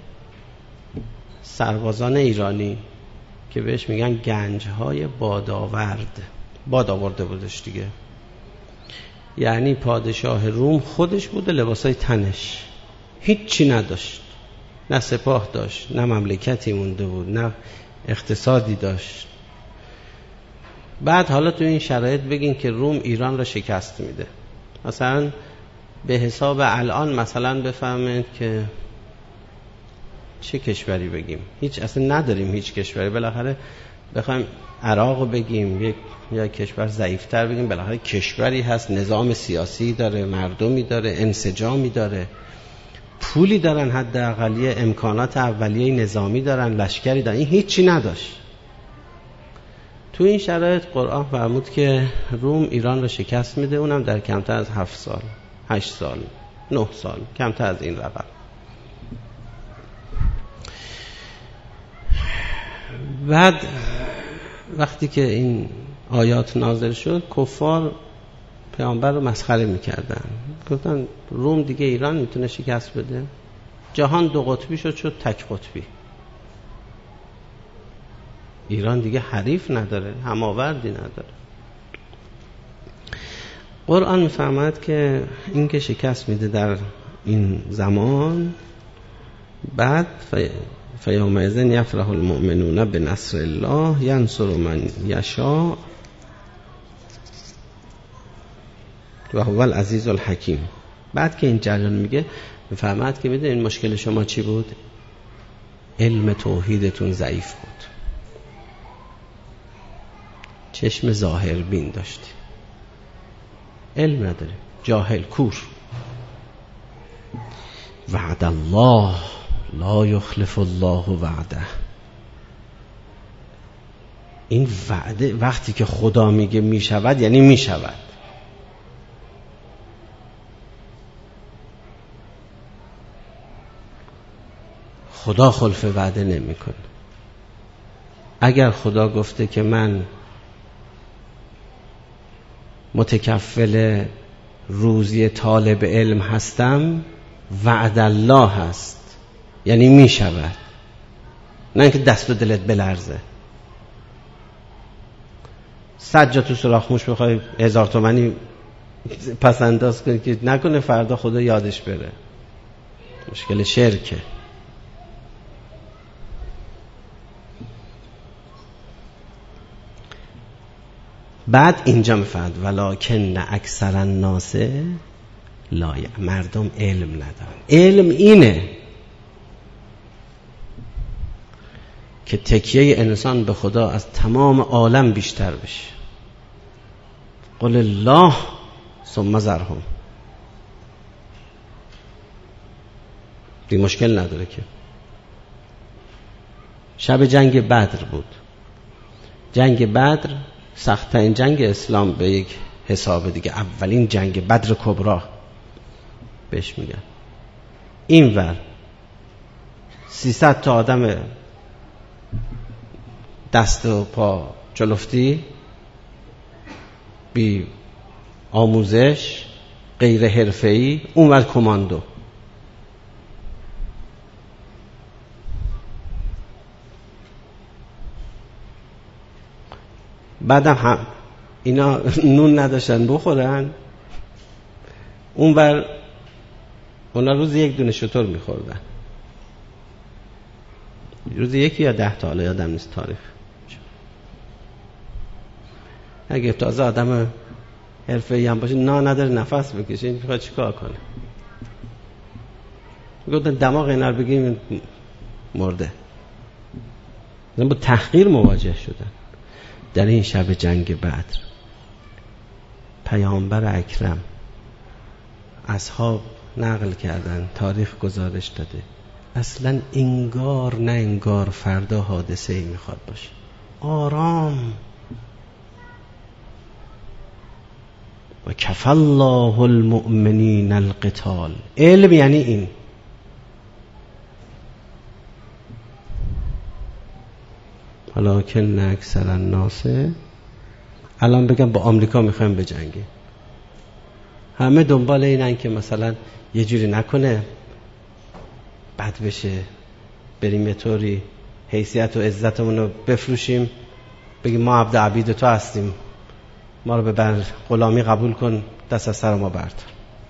سربازان ایرانی که بهش میگن گنج های بادآورد، باد آورده بودش دیگه. یعنی پادشاه روم خودش بوده، لباسای تنش، هیچی نداشت، نه سپاه داشت، نه مملکتی مونده بود، نه اقتصادی داشت. بعد حالا تو این شرایط بگین که روم ایران را شکست میده، مثلا به حساب الان مثلا بفهمید که چه کشوری بگیم، هیچ اصلا نداریم هیچ کشوری. بالاخره بخوایم عراق بگیم، یک یا کشور ضعیفتر بگیم، بالاخره کشوری هست، نظام سیاسی داره، مردمی داره، انسجامی داره، پولی دارن، حداقل امکانات اولیه نظامی دارن، لشکری دارن. این هیچی نداشت. تو این شرایط قرآن فرمود که روم ایران رو شکست میده، اونم در کمتر از هفت سال، هشت سال، نه سال، کمتر از این رقم. بعد وقتی که این آیات نازل شد، کفار پیامبر رو مسخره میکردن، گفتن روم دیگه ایران میتونه شکست بده؟ جهان دو قطبی شد، شد تک قطبی. ایران دیگه حریف نداره، هماوردی نداره. قرآن میفهمد که این که شکست میده در این زمان، بعد فیومئذ یفرح المؤمنون بنصر الله ینصر من یشاء و هو العزیز الحکیم. بعد که این جریان میگه، میفهمد که میده این مشکل شما چی بود؟ علم توحیدتون ضعیف بود، چشم ظاهر بین داشتی، علم نداری، جاهل، کور. وعد الله لا یخلف الله وعده. این وعده وقتی که خدا میگه میشود یعنی میشود. خدا خلف وعده نمیکنه. اگر خدا گفته که من متکفل روزی طالب علم هستم، وعد الله هست، یعنی می شود، نه اینکه دست و دلت بلرزه. صد جا تو سوراخ موش بخوای هزار تومنی پس انداز کنی که نکنه فردا خدا یادش بره، مشکل شرکه. بعد اینجا میفهمد ولکن اکثر الناس لا یعلمون، مردم علم ندارن. علم اینه که تکیه انسان به خدا از تمام عالم بیشتر بشه. قل الله ثم ذرهم. دی مشکل نداره که. شب جنگ بدر بود. جنگ بدر سخت‌ترین جنگ اسلام به یک حساب دیگه، اولین جنگ بدر کبرا بهش میگن. این ور سیصد تا آدم دست و پا چلفتی بی آموزش غیر حرفه‌ای، اون ور کماندو. بعدم هم اینا نون نداشتن بخورن، اون بر اونا روز یک دونه شتر میخوردن، روز یکی یا ده تا، حالا یادم نیست تاریخ. اگه تازه آدم حرفه‌ای هم باشه نا نداره نفس بکشه، این میخواد چیکار کنه؟ گفتن دماغ اینا رو بگیم مرده. با تحقیر مواجه شدن. در این شب جنگ بدر پیامبر اکرم اصحاب نقل کردن، تاریخ گزارش داده، اصلا انگار نه انگار فردا حادثه ای میخواد باشه، آرام. و کف الله المؤمنین القتال. علم یعنی این. ولکن اکثر الناس، الان بگم با آمریکا میخوایم بجنگیم، همه دنبال اینن که مثلا یه جوری نکنه بد بشه، بریم یه طوری حیثیت و عزتمون رو بفروشیم، بگیم ما عبد عبید تو هستیم، ما رو به بر غلامی قبول کن، دست از سر ما برد.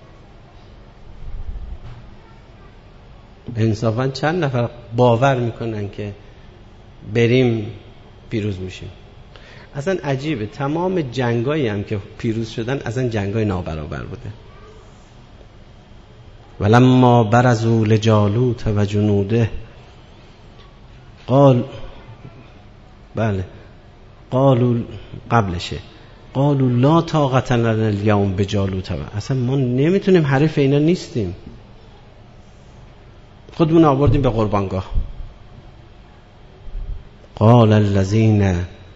انصافا چند نفر باور میکنن که بریم پیروز میشیم؟ اصلا عجیبه، تمام جنگایی هم که پیروز شدن اصلا جنگای نابرابر بوده. ولما برزوا لجالوت و جنوده قال، بله قالوا قبلشه، قالوا لا طاقت لنا اليوم بجالوت، اصلا ما نمیتونیم، حریف اینا نیستیم، خودمون آوردیم به قربانگاه. قال الذين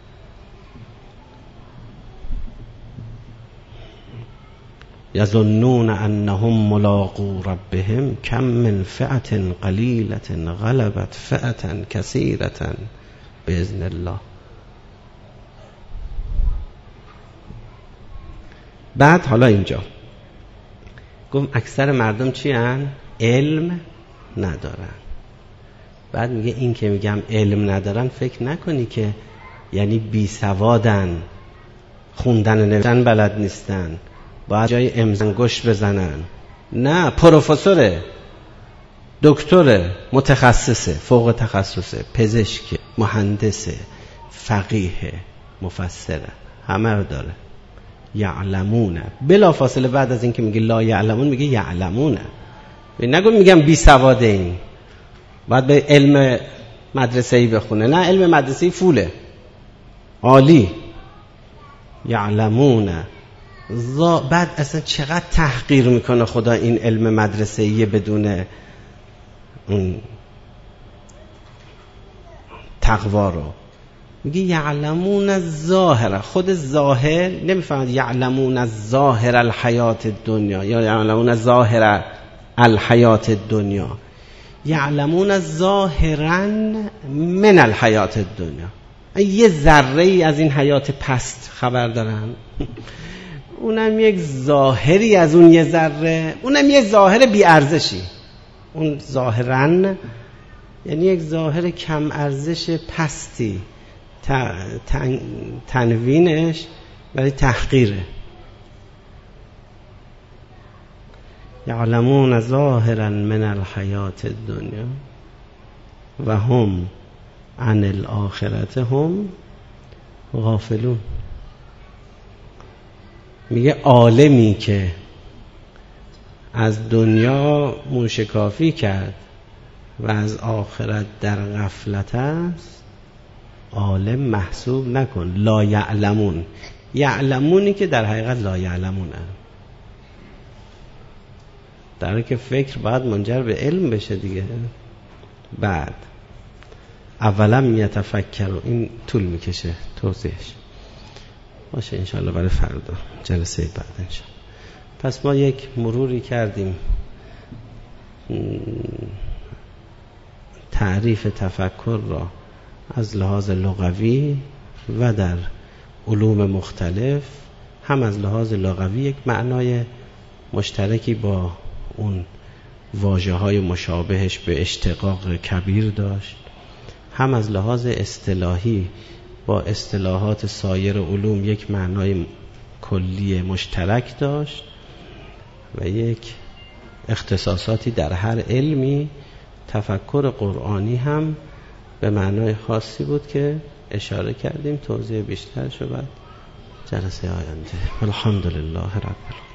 يظنون انهم ملاقو ربهم كم من فئة قليلة غلبت فئة كثيرة بإذن الله. بعد حالا اینجا گفت اکثر مردم چی هن؟ علم ندارن. بعد میگه این که میگم علم ندارن فکر نکنی که یعنی بی سوادن، خوندن و نوشتن بلد نیستن، باید جای امزنگوش بزنن. نه، پروفسوره، دکتره، متخصصه، فوق تخصصه، پزشک، مهندسه، فقیه، مفسره، همه رو داره. یعلمونه، بلا فاصله بعد از این که میگه لا یعلمون میگه یعلمونه. نگو میگم بی سواده این باید به علم مدرسه‌ای بخونه، نه، علم مدرسه‌ای فوله، عالی. یعلمونه. بعد اصلا چقدر تحقیر میکنه خدا این علم مدرسه‌ای بدون اون تقوا رو. میگه یعلمون الظاهر، خود ظاهر نمیفهمد، یعلمون الظاهر الحیات الدنیا یا یعلمون ظاهر الحیات الدنیا، یعلمون الظاهرا من الحیات الدنیا، یه ذره ای از این حیات پست خبر دارن، اونم یک ظاهری از اون یه ذره، اونم یه ظاهر بی ارزشی. اون ظاهرا یعنی یک ظاهر کم ارزش پستی، تن، تنوینش ولی تحقیره. یعلمون ظاهرا من الحیات الدنیا و هم عن الاخرت هم غافلون. میگه عالمی که از دنیا موشکافی کرد و از آخرت در غفلت است، عالم محسوب نکن. لا یعلمون، یعلمونی که در حقیقت لا یعلمون هم. در حالی که فکر باید منجر به علم بشه دیگه. بعد اولم یتفکر، این طول میکشه توضیحش، باشه انشاءالله برای فردا جلسه بعد انشاءالله. پس ما یک مروری کردیم تعریف تفکر را از لحاظ لغوی و در علوم مختلف، هم از لحاظ لغوی یک معنای مشترکی با اون واژه‌های مشابهش به اشتقاق کبیر داشت، هم از لحاظ اصطلاحی با اصطلاحات سایر علوم یک معنای کلی مشترک داشت و یک اختصاصاتی در هر علمی. تفکر قرآنی هم به معنای خاصی بود که اشاره کردیم، توضیح بیشتر شد جلسه آینده. الحمدلله رب العالمین.